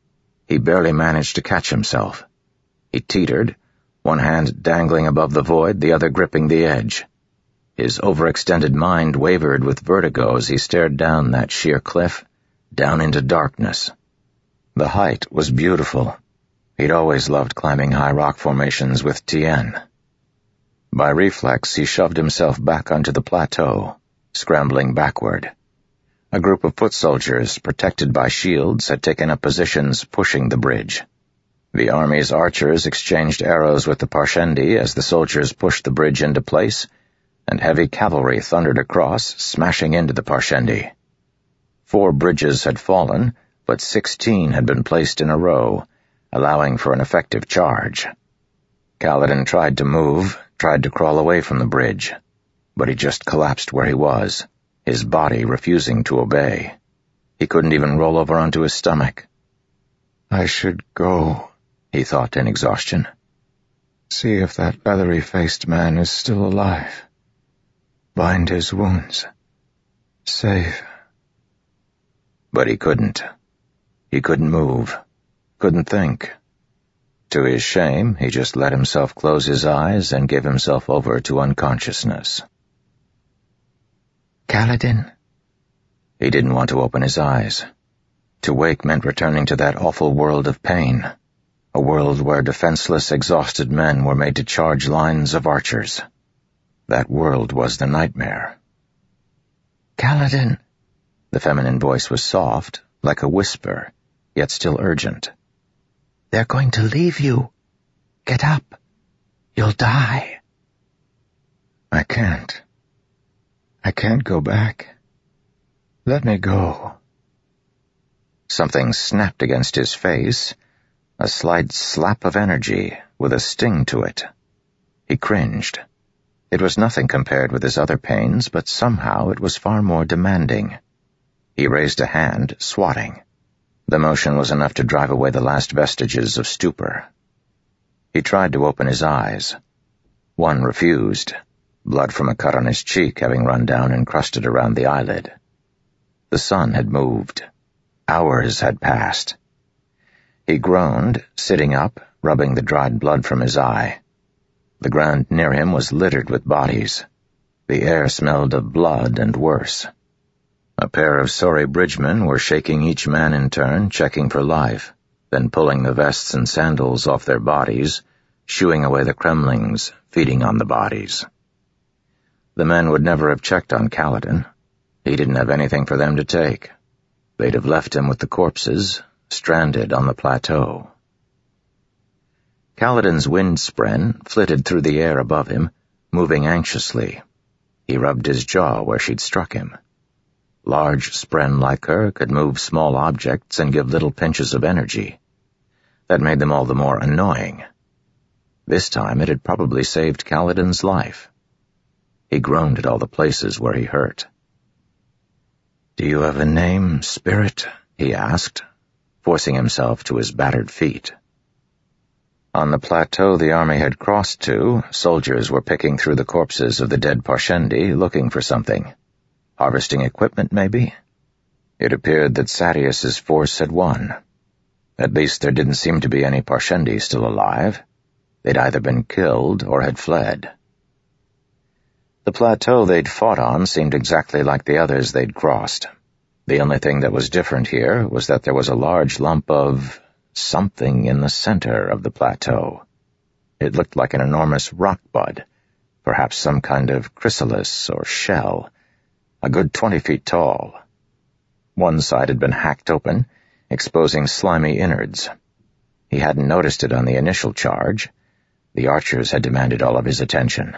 He barely managed to catch himself. He teetered, one hand dangling above the void, the other gripping the edge. His overextended mind wavered with vertigo as he stared down that sheer cliff, down into darkness. The height was beautiful. He'd always loved climbing high rock formations with Tien. By reflex, he shoved himself back onto the plateau, scrambling backward. A group of foot soldiers, protected by shields, had taken up positions pushing the bridge. The army's archers exchanged arrows with the Parshendi as the soldiers pushed the bridge into place, and heavy cavalry thundered across, smashing into the Parshendi. 4 bridges had fallen, but 16 had been placed in a row, allowing for an effective charge. Kaladin tried to move, tried to crawl away from the bridge, but he just collapsed where he was, his body refusing to obey. He couldn't even roll over onto his stomach.
I should go, he thought in exhaustion. See if that leathery-faced man is still alive. Bind his wounds. Save.
But he couldn't. He couldn't move. Couldn't think. To his shame, he just let himself close his eyes and give himself over to unconsciousness.
Kaladin.
He didn't want to open his eyes. To wake meant returning to that awful world of pain, a world where defenseless, exhausted men were made to charge lines of archers. That world was the nightmare.
Kaladin.
The feminine voice was soft, like a whisper, yet still urgent.
They're going to leave you. Get up. You'll die.
I can't. I can't go back. Let me go.
Something snapped against his face, a slight slap of energy with a sting to it. He cringed. It was nothing compared with his other pains, but somehow it was far more demanding. He raised a hand, swatting. The motion was enough to drive away the last vestiges of stupor. He tried to open his eyes. One refused, blood from a cut on his cheek having run down and crusted around the eyelid. The sun had moved. Hours had passed. He groaned, sitting up, rubbing the dried blood from his eye. The ground near him was littered with bodies. The air smelled of blood and worse. A pair of sorry bridgemen were shaking each man in turn, checking for life, then pulling the vests and sandals off their bodies, shooing away the cremlings, feeding on the bodies. The men would never have checked on Kaladin. He didn't have anything for them to take. They'd have left him with the corpses, stranded on the plateau. Kaladin's wind spren flitted through the air above him, moving anxiously. He rubbed his jaw where she'd struck him. Large spren like her could move small objects and give little pinches of energy. That made them all the more annoying. This time it had probably saved Kaladin's life. He groaned at all the places where he hurt. "Do you have a name, spirit?" he asked, forcing himself to his battered feet. On the plateau the army had crossed to, soldiers were picking through the corpses of the dead Parshendi, looking for something. Harvesting equipment, maybe? It appeared that Sadeas's force had won. At least there didn't seem to be any Parshendi still alive. They'd either been killed or had fled. The plateau they'd fought on seemed exactly like the others they'd crossed. The only thing that was different here was that there was a large lump of something in the center of the plateau. It looked like an enormous rock bud, perhaps some kind of chrysalis or shell, a good 20 feet tall. One side had been hacked open, exposing slimy innards. He hadn't noticed it on the initial charge. The archers had demanded all of his attention.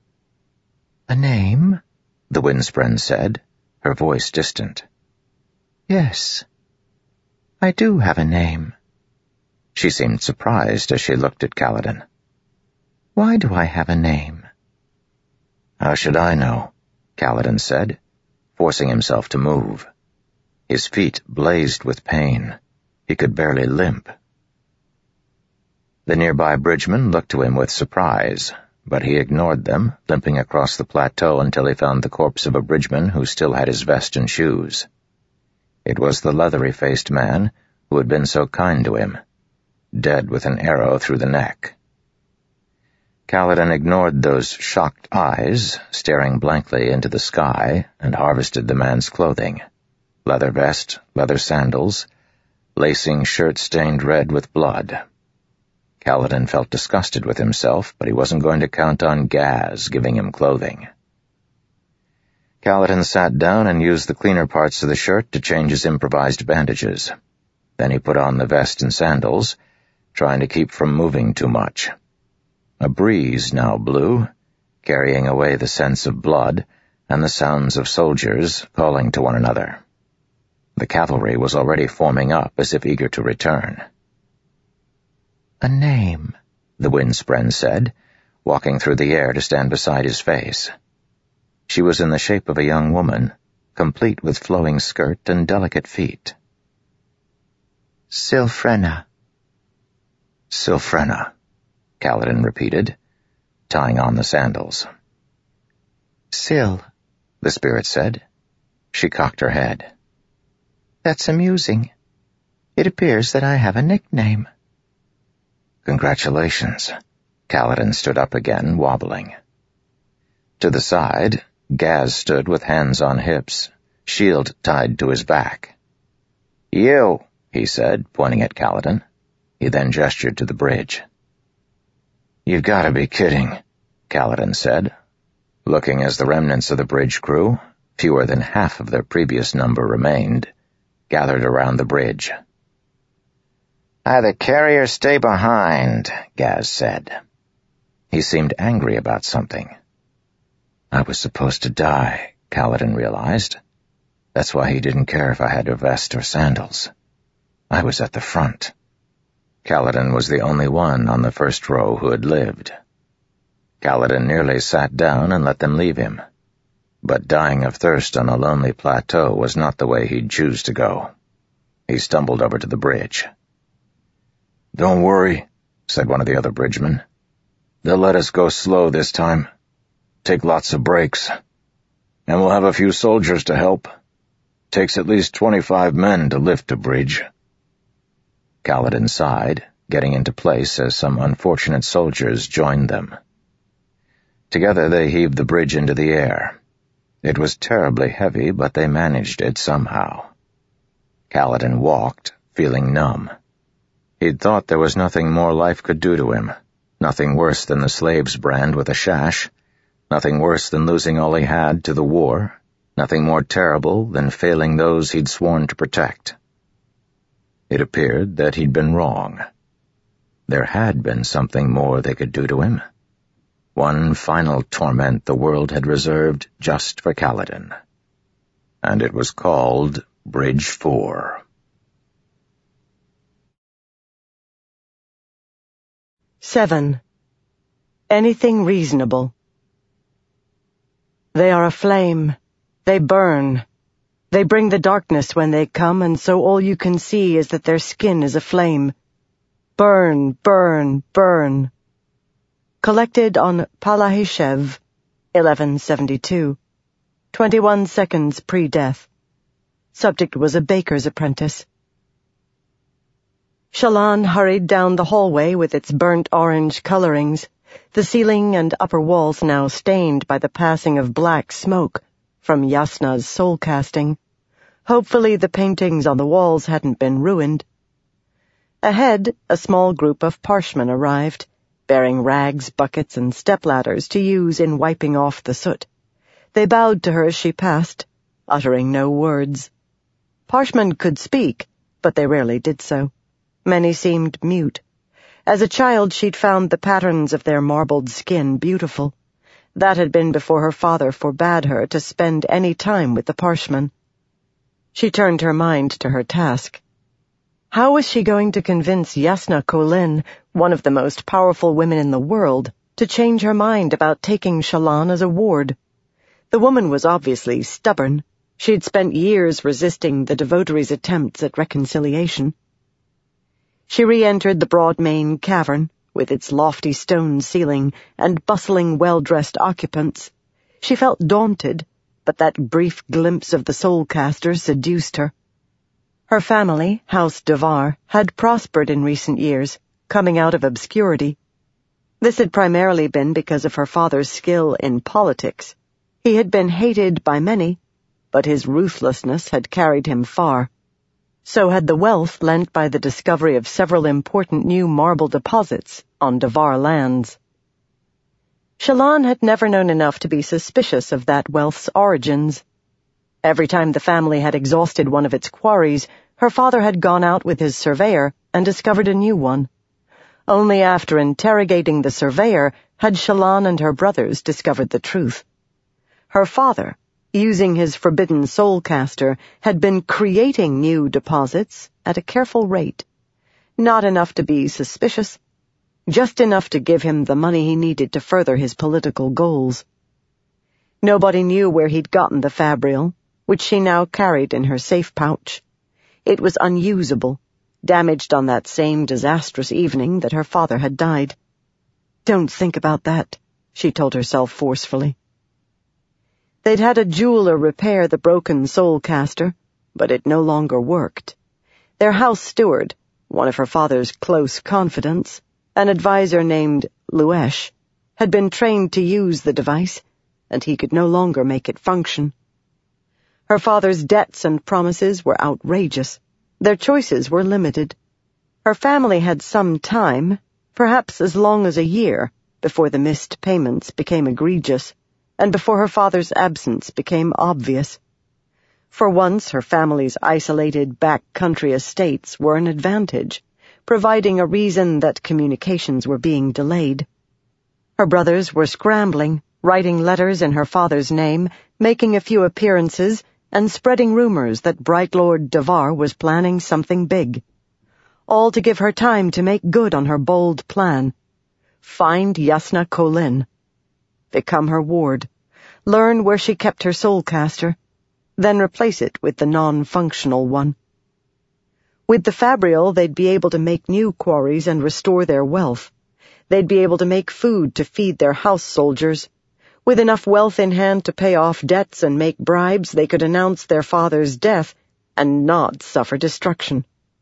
"A name?"
the windspren said, her voice distant.
"Yes. I do have a name."
She seemed surprised as she looked at Kaladin.
"Why do I have a name?"
"How should I know?" Kaladin said, forcing himself to move. His feet blazed with pain. He could barely limp. The nearby bridgemen looked to him with surprise, but he ignored them, limping across the plateau until he found the corpse of a bridgeman who still had his vest and shoes. It was the leathery-faced man who had been so kind to him, dead with an arrow through the neck. Kaladin ignored those shocked eyes, staring blankly into the sky, and harvested the man's clothing. Leather vest, leather sandals, lacing shirt stained red with blood. Kaladin felt disgusted with himself, but he wasn't going to count on Gaz giving him clothing. Kaladin sat down and used the cleaner parts of the shirt to change his improvised bandages. Then he put on the vest and sandals, trying to keep from moving too much. A breeze now blew, carrying away the sense of blood and the sounds of soldiers calling to one another. The cavalry was already forming up as if eager to return. "A name," the windspren said, walking through the air to stand beside his face. She was in the shape of a young woman, complete with flowing skirt and delicate feet. "Silfrena." "Silfrena," Kaladin repeated, tying on the sandals. "Sil," the spirit said. She cocked her head. "That's amusing. It appears that I have a nickname." "Congratulations." Kaladin stood up again, wobbling. To the side, Gaz stood with hands on hips, shield tied to his back. "You," he said, pointing at Kaladin. He then gestured to the bridge. "You've got to be kidding," Kaladin said, looking as the remnants of the bridge crew, fewer than half of their previous number remained, gathered around the bridge. "Have the carrier stay behind," Gaz said. He seemed angry about something. I was supposed to die, Kaladin realized. That's why he didn't care if I had a vest or sandals. I was at the front. Kaladin was the only one on the first row who had lived. Kaladin nearly sat down and let them leave him. But dying of thirst on a lonely plateau was not the way he'd choose to go. He stumbled over to the bridge. "Don't worry," said one of the other bridgemen. "They'll let us go slow this time. Take lots of breaks. And we'll have a few soldiers to help. Takes at least 25 men to lift a bridge." Kaladin sighed, getting into place as some unfortunate soldiers joined them. Together they heaved the bridge into the air. It was terribly heavy, but they managed it somehow. Kaladin walked, feeling numb. He'd thought there was nothing more life could do to him, nothing worse than the slave's brand with a shash, nothing worse than losing all he had to the war, nothing more terrible than failing those he'd sworn to protect. It appeared that he'd been wrong. There had been something more they could do to him. One final torment the world had reserved just for Kaladin. And it was called Bridge 4.
7. Anything reasonable. They are a flame. They burn. They bring the darkness when they come, and so all you can see is that their skin is aflame. Burn, burn, burn. Collected on Palaheshev, 1172. 21 seconds pre-death. Subject was a baker's apprentice. Shallan hurried down the hallway with its burnt orange colorings, the ceiling and upper walls now stained by the passing of black smoke from Yasna's soul casting. Hopefully the paintings on the walls hadn't been ruined. Ahead, a small group of parshmen arrived, bearing rags, buckets, and stepladders to use in wiping off the soot. They bowed to her as she passed, uttering no words. Parshmen could speak, but they rarely did so. Many seemed mute. As a child, she'd found the patterns of their marbled skin beautiful. That had been before her father forbade her to spend any time with the parshmen. She turned her mind to her task. How was she going to convince Yasna Kholin, one of the most powerful women in the world, to change her mind about taking Shallan as a ward? The woman was obviously stubborn. She'd spent years resisting the devotaries' attempts at reconciliation. She re-entered the broad-main cavern, with its lofty stone ceiling and bustling, well-dressed occupants. She felt daunted, but that brief glimpse of the soul caster seduced her. Her family, House Devar, had prospered in recent years, coming out of obscurity. This had primarily been because of her father's skill in politics. He had been hated by many, but his ruthlessness had carried him far. So had the wealth lent by the discovery of several important new marble deposits on Devar lands. Shallan had never known enough to be suspicious of that wealth's origins. Every time the family had exhausted one of its quarries, her father had gone out with his surveyor and discovered a new one. Only after interrogating the surveyor had Shallan and her brothers discovered the truth. Her father, using his forbidden soulcaster, had been creating new deposits at a careful rate. Not enough to be suspicious, just enough to give him the money he needed to further his political goals. Nobody knew where he'd gotten the fabrial, which she now carried in her safe pouch. It was unusable, damaged on that same disastrous evening that her father had died. "Don't think about that," she told herself forcefully. They'd had a jeweler repair the broken soulcaster, but it no longer worked. Their house steward, one of her father's close confidants, an advisor named Luesh, had been trained to use the device, and he could no longer make it function. Her father's debts and promises were outrageous. Their choices were limited. Her family had some time, perhaps as long as a year, before the missed payments became egregious, and before her father's absence became obvious. For once, her family's isolated back-country estates were an advantage, providing a reason that communications were being delayed. Her brothers were scrambling, writing letters in her father's name, making a few appearances, and spreading rumors that Bright Lord Devar was planning something big. All to give her time to make good on her bold plan. Find Jasnah Kholin. Become her ward. Learn where she kept her soulcaster, then replace it with the non-functional one. With the fabrial, they'd be able to make new quarries and restore their wealth. They'd be able to make food to feed their house soldiers. With enough wealth in hand to pay off debts and make bribes, they could announce their father's death and not suffer destruction.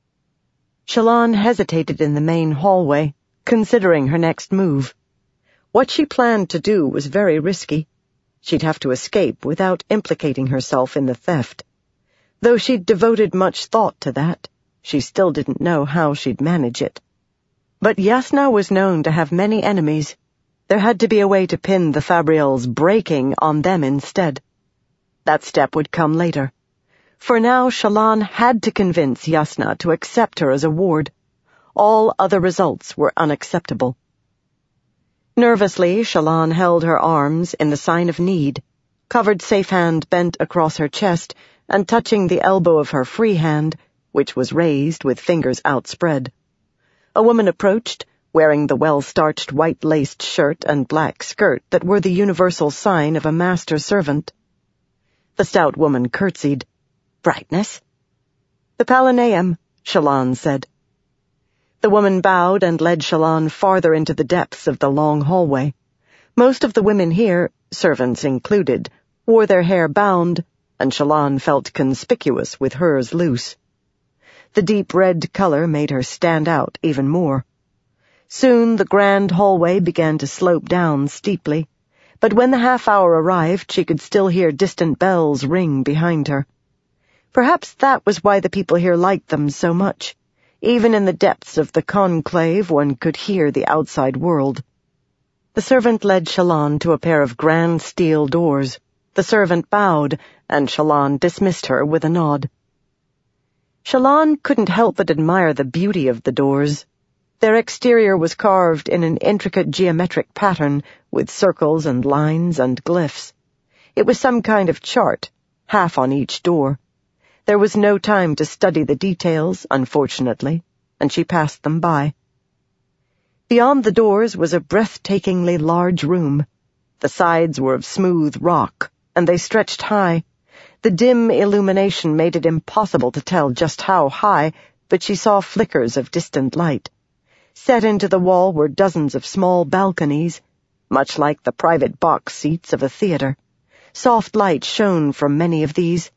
Shallan hesitated in the main hallway, considering her next move. What she planned to do was very risky. She'd have to escape without implicating herself in the theft. Though she'd devoted much thought to that, she still didn't know how she'd manage it. But Jasnah was known to have many enemies. There had to be a way to pin the fabrial's breaking on them instead. That step would come later. For now, Shallan had to convince Jasnah to accept her as a ward. All other results were unacceptable. Nervously, Shallan held her arms in the sign of need, covered safe hand bent across her chest and touching the elbow of her free hand, which was raised with fingers outspread. A woman approached, wearing the well-starched white-laced shirt and black skirt that were the universal sign of a master servant. The stout woman curtsied. "Brightness?" "The Palanaeum," Shallan said. The woman bowed and led Shallan farther into the depths of the long hallway. Most of the women here, servants included, wore their hair bound, and Shallan felt conspicuous with hers loose. The deep red color made her stand out even more. Soon the grand hallway began to slope down steeply, but when the half-hour arrived, she could still hear distant bells ring behind her. Perhaps that was why the people here liked them so much. Even in the depths of the conclave, one could hear the outside world. The servant led Shallan to a pair of grand steel doors. The servant bowed, and Shallan dismissed her with a nod. Shallan couldn't help but admire the beauty of the doors. Their exterior was carved in an intricate geometric pattern with circles and lines and glyphs. It was some kind of chart, half on each door. There was no time to study the details, unfortunately, and she passed them by. Beyond the doors was a breathtakingly large room. The sides were of smooth rock, and they stretched high. The dim illumination made it impossible to tell just how high, but she saw flickers of distant light. Set into the wall were dozens of small balconies, much like the private box seats of a theater. Soft light shone from many of these.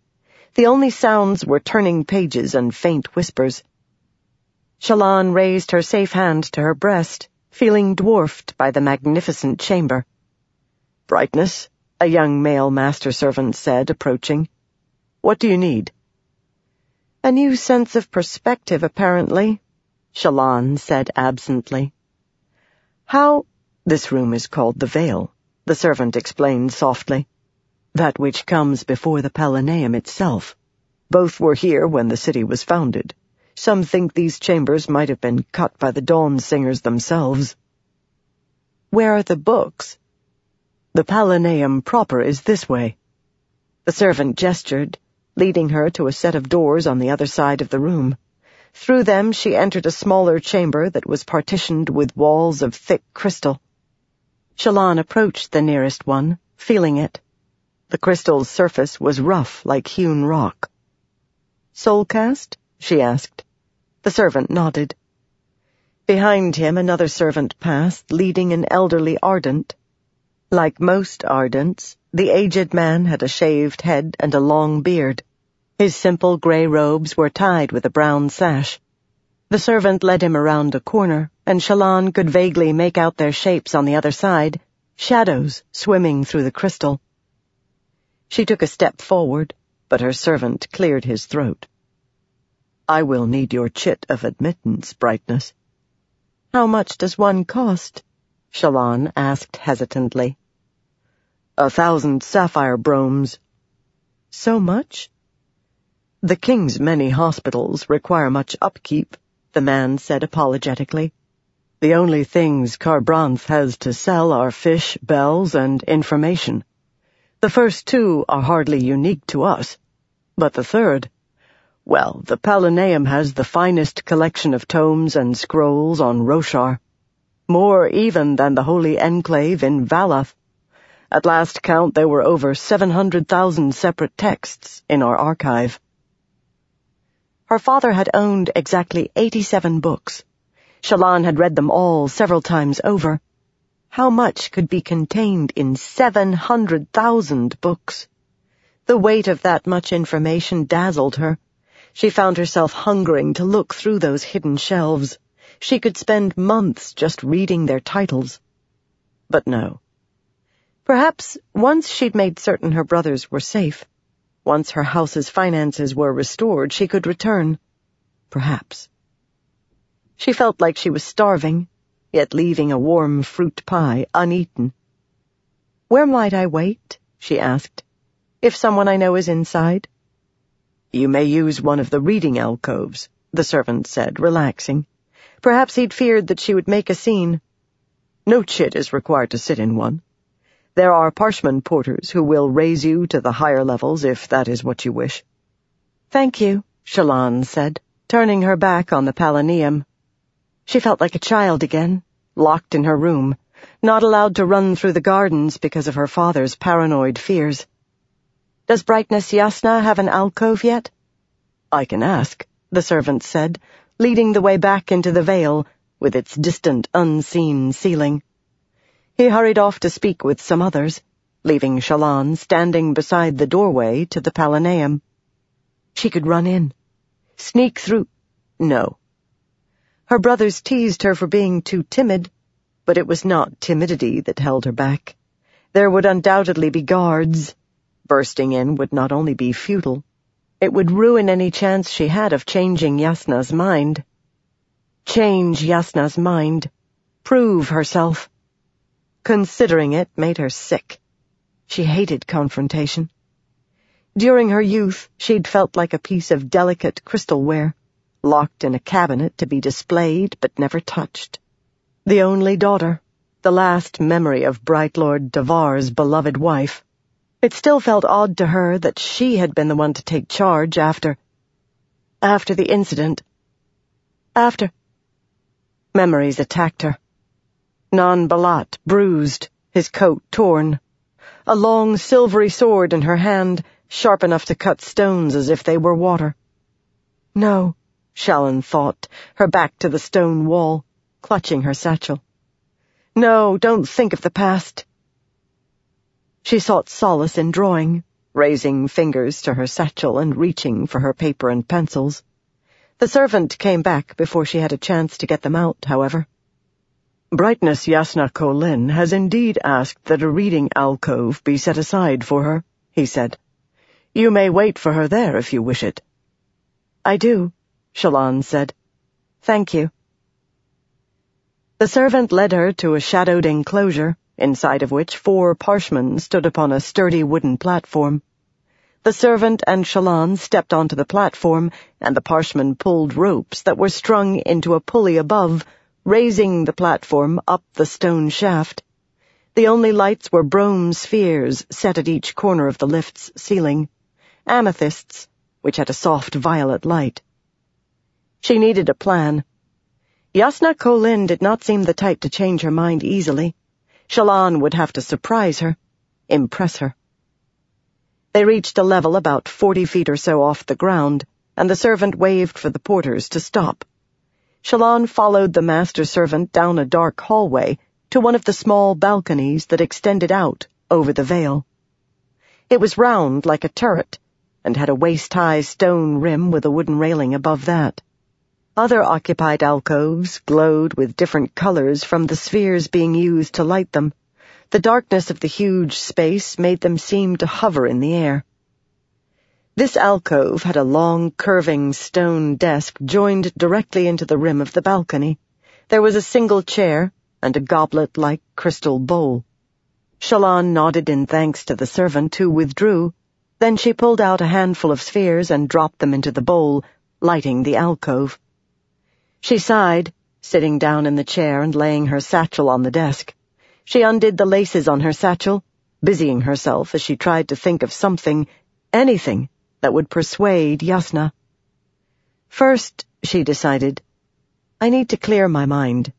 The only sounds were turning pages and faint whispers. Shallan raised her safe hand to her breast, feeling dwarfed by the magnificent chamber. "Brightness," a young male master servant said, approaching. "What do you need?" "A new sense of perspective, apparently," Shallan said absently. "How—" "This room is called the Vale," the servant explained softly. "That which comes before the Palanaeum itself. Both were here when the city was founded. Some think these chambers might have been cut by the Dawn Singers themselves." "Where are the books?" "The Palanaeum proper is this way." The servant gestured, leading her to a set of doors on the other side of the room. Through them she entered a smaller chamber that was partitioned with walls of thick crystal. Shallan approached the nearest one, feeling it. The crystal's surface was rough like hewn rock. "Soulcast?" she asked. The servant nodded. Behind him another servant passed, leading an elderly Ardent. Like most Ardents, the aged man had a shaved head and a long beard. His simple grey robes were tied with a brown sash. The servant led him around a corner, and Shallan could vaguely make out their shapes on the other side, shadows swimming through the crystal. She took a step forward, but her servant cleared his throat. "I will need your chit of admittance, Brightness." "How much does one cost?" Shallan asked hesitantly. 1,000 sapphire bromes." "So much?" "The king's many hospitals require much upkeep," the man said apologetically. "The only things Kharbranth has to sell are fish, bells, and information. The first two are hardly unique to us, but the third— well, the Palanaeum has the finest collection of tomes and scrolls on Roshar, more even than the Holy Enclave in Valath. At last count there were over 700,000 separate texts in our archive." Her father had owned exactly 87 books. Shallan had read them all several times over. How much could be contained in 700,000 books? The weight of that much information dazzled her. She found herself hungering to look through those hidden shelves. She could spend months just reading their titles. But no. Perhaps once she'd made certain her brothers were safe, once her house's finances were restored, she could return. Perhaps. She felt like she was starving, yet leaving a warm fruit pie uneaten. "Where might I wait?" she asked. "If someone I know is inside?" "You may use one of the reading alcoves," the servant said, relaxing. Perhaps he'd feared that she would make a scene. "No chit is required to sit in one. There are parchment porters who will raise you to the higher levels if that is what you wish." "Thank you," Shallan said, turning her back on the Palanaeum. She felt like a child again, locked in her room, not allowed to run through the gardens because of her father's paranoid fears. "Does Brightness Yasna have an alcove yet?" "I can ask," the servant said, leading the way back into the Vale, with its distant, unseen ceiling. He hurried off to speak with some others, leaving Shallan standing beside the doorway to the Palanaeum. She could run in. Sneak through. No. Her brothers teased her for being too timid, but it was not timidity that held her back. There would undoubtedly be guards. Bursting in would not only be futile, it would ruin any chance she had of changing Yasna's mind. Change Yasna's mind. Prove herself. Considering it made her sick. She hated confrontation. During her youth, she'd felt like a piece of delicate crystalware, locked in a cabinet to be displayed but never touched. The only daughter, the last memory of Bright Lord Davar's beloved wife. It still felt odd to her that she had been the one to take charge after the incident. Memories attacked her. Non-Balat, bruised, his coat torn. A long silvery sword in her hand, sharp enough to cut stones as if they were water. No, Shallan thought, her back to the stone wall, clutching her satchel. No, don't think of the past. She sought solace in drawing, raising fingers to her satchel and reaching for her paper and pencils. The servant came back before she had a chance to get them out, however.
Brightness Yasna Kholin has indeed asked that a reading alcove be set aside for her, he said. You may wait for her there if you wish it.
I do, Shallan said. Thank you. The servant led her to a shadowed enclosure, inside of which 4 parshmen stood upon a sturdy wooden platform. The servant and Shallan stepped onto the platform, and the parshmen pulled ropes that were strung into a pulley above, raising the platform up the stone shaft. The only lights were brome spheres set at each corner of the lift's ceiling, amethysts, which had a soft violet light. She needed a plan. Yasna Kholin did not seem the type to change her mind easily. Shallan would have to surprise her, impress her. They reached a level about 40 feet or so off the ground, and the servant waved for the porters to stop. Shallan followed the master servant down a dark hallway to one of the small balconies that extended out over the Vale. It was round like a turret, and had a waist-high stone rim with a wooden railing above that. Other occupied alcoves glowed with different colors from the spheres being used to light them. The darkness of the huge space made them seem to hover in the air. This alcove had a long, curving stone desk joined directly into the rim of the balcony. There was a single chair and a goblet-like crystal bowl. Shallan nodded in thanks to the servant, who withdrew. Then she pulled out a handful of spheres and dropped them into the bowl, lighting the alcove. She sighed, sitting down in the chair and laying her satchel on the desk. She undid the laces on her satchel, busying herself as she tried to think of something, anything, that would persuade Yasna. First, she decided, I need to clear my mind.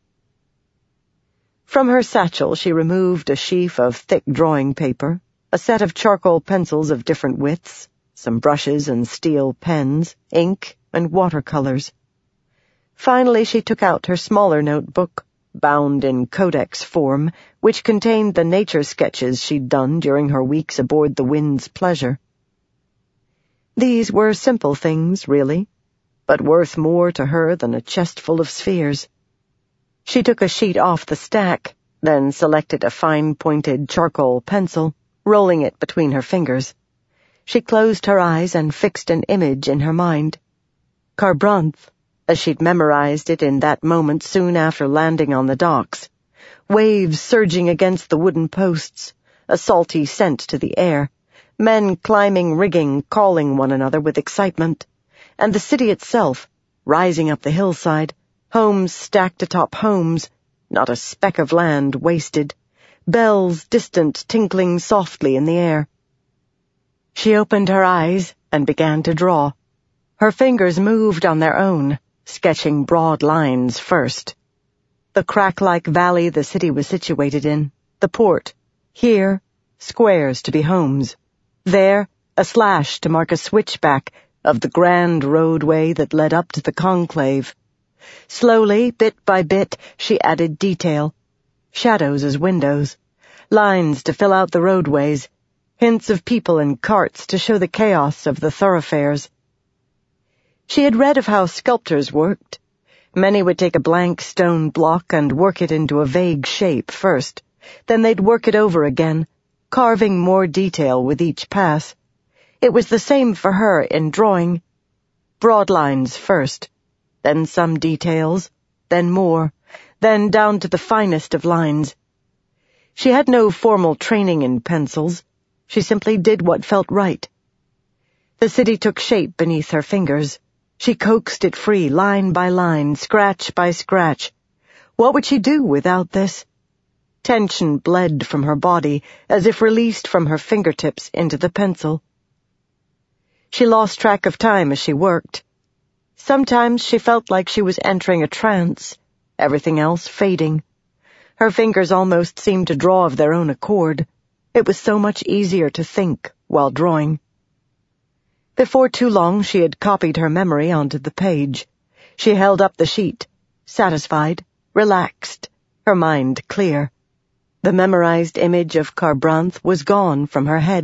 From her satchel she removed a sheaf of thick drawing paper, a set of charcoal pencils of different widths, some brushes and steel pens, ink, and watercolors. Finally she took out her smaller notebook, bound in codex form, which contained the nature sketches she'd done during her weeks aboard the Wind's Pleasure. These were simple things, really, but worth more to her than a chest full of spheres. She took a sheet off the stack, then selected a fine-pointed charcoal pencil, rolling it between her fingers. She closed her eyes and fixed an image in her mind. Kharbranth, as she'd memorized it in that moment soon after landing on the docks. Waves surging against the wooden posts, a salty scent to the air, men climbing rigging, calling one another with excitement, and the city itself, rising up the hillside, homes stacked atop homes, not a speck of land wasted, bells distant tinkling softly in the air. She opened her eyes and began to draw. Her fingers moved on their own, sketching broad lines first. The crack-like valley the city was situated in, the port, here, squares to be homes, there, a slash to mark a switchback of the grand roadway that led up to the conclave. Slowly, bit by bit, she added detail, shadows as windows, lines to fill out the roadways, hints of people and carts to show the chaos of the thoroughfares. She had read of how sculptors worked. Many would take a blank stone block and work it into a vague shape first. Then they'd work it over again, carving more detail with each pass. It was the same for her in drawing. Broad lines first, then some details, then more, then down to the finest of lines. She had no formal training in pencils. She simply did what felt right. The city took shape beneath her fingers. She coaxed it free, line by line, scratch by scratch. What would she do without this? Tension bled from her body, as if released from her fingertips into the pencil. She lost track of time as she worked. Sometimes she felt like she was entering a trance, everything else fading. Her fingers almost seemed to draw of their own accord. It was so much easier to think while drawing. Before too long she had copied her memory onto the page. She held up the sheet, satisfied, relaxed, her mind clear. The memorized image of Kharbranth was gone from her head.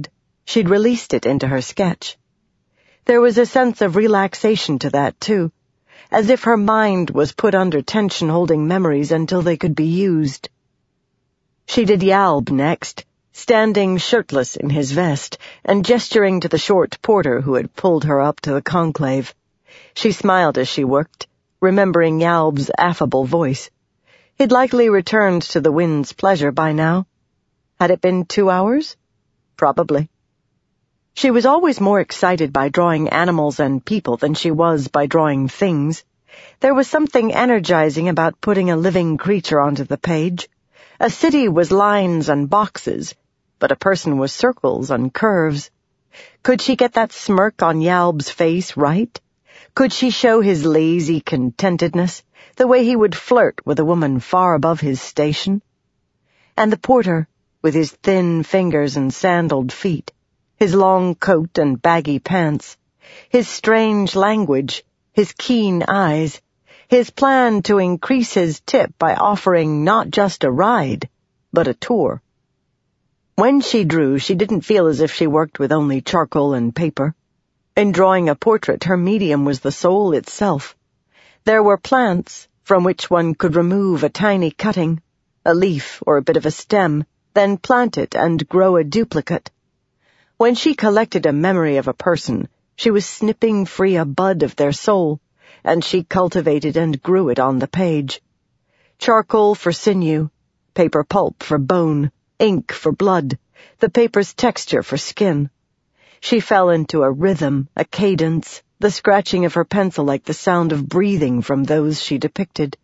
She'd released it into her sketch. There was a sense of relaxation to that, too, as if her mind was put under tension holding memories until they could be used. She did Yalb next, standing shirtless in his vest and gesturing to the short porter who had pulled her up to the conclave. She smiled as she worked, remembering Yalb's affable voice. He'd likely returned to the wind's pleasure by now. Had it been 2 hours? Probably. She was always more excited by drawing animals and people than she was by drawing things. There was something energizing about putting a living creature onto the page. A city was lines and boxes, but a person was circles and curves. Could she get that smirk on Yalb's face right? Could she show his lazy contentedness, the way he would flirt with a woman far above his station? And the porter, with his thin fingers and sandaled feet, his long coat and baggy pants, his strange language, his keen eyes, his plan to increase his tip by offering not just a ride, but a tour. When she drew, she didn't feel as if she worked with only charcoal and paper. In drawing a portrait, her medium was the soul itself. There were plants, from which one could remove a tiny cutting, a leaf or a bit of a stem, then plant it and grow a duplicate. When she collected a memory of a person, she was snipping free a bud of their soul, and she cultivated and grew it on the page. Charcoal for sinew, paper pulp for bone, ink for blood, the paper's texture for skin. She fell into a rhythm, a cadence, the scratching of her pencil like the sound of breathing from those she depicted.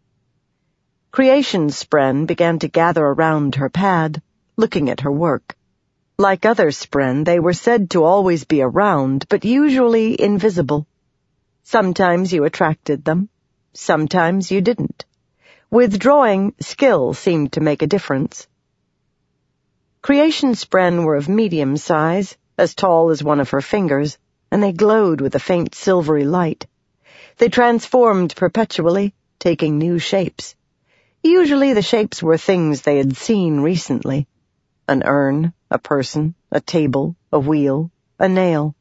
Creation-spren began to gather around her pad, looking at her work. Like other spren, they were said to always be around, but usually invisible. Sometimes you attracted them, sometimes you didn't. With drawing, skill seemed to make a difference. Creation-spren were of medium size, as tall as one of her fingers, and they glowed with a faint silvery light. They transformed perpetually, taking new shapes. Usually the shapes were things they had seen recently. An urn, a person, a table, a wheel, a nail.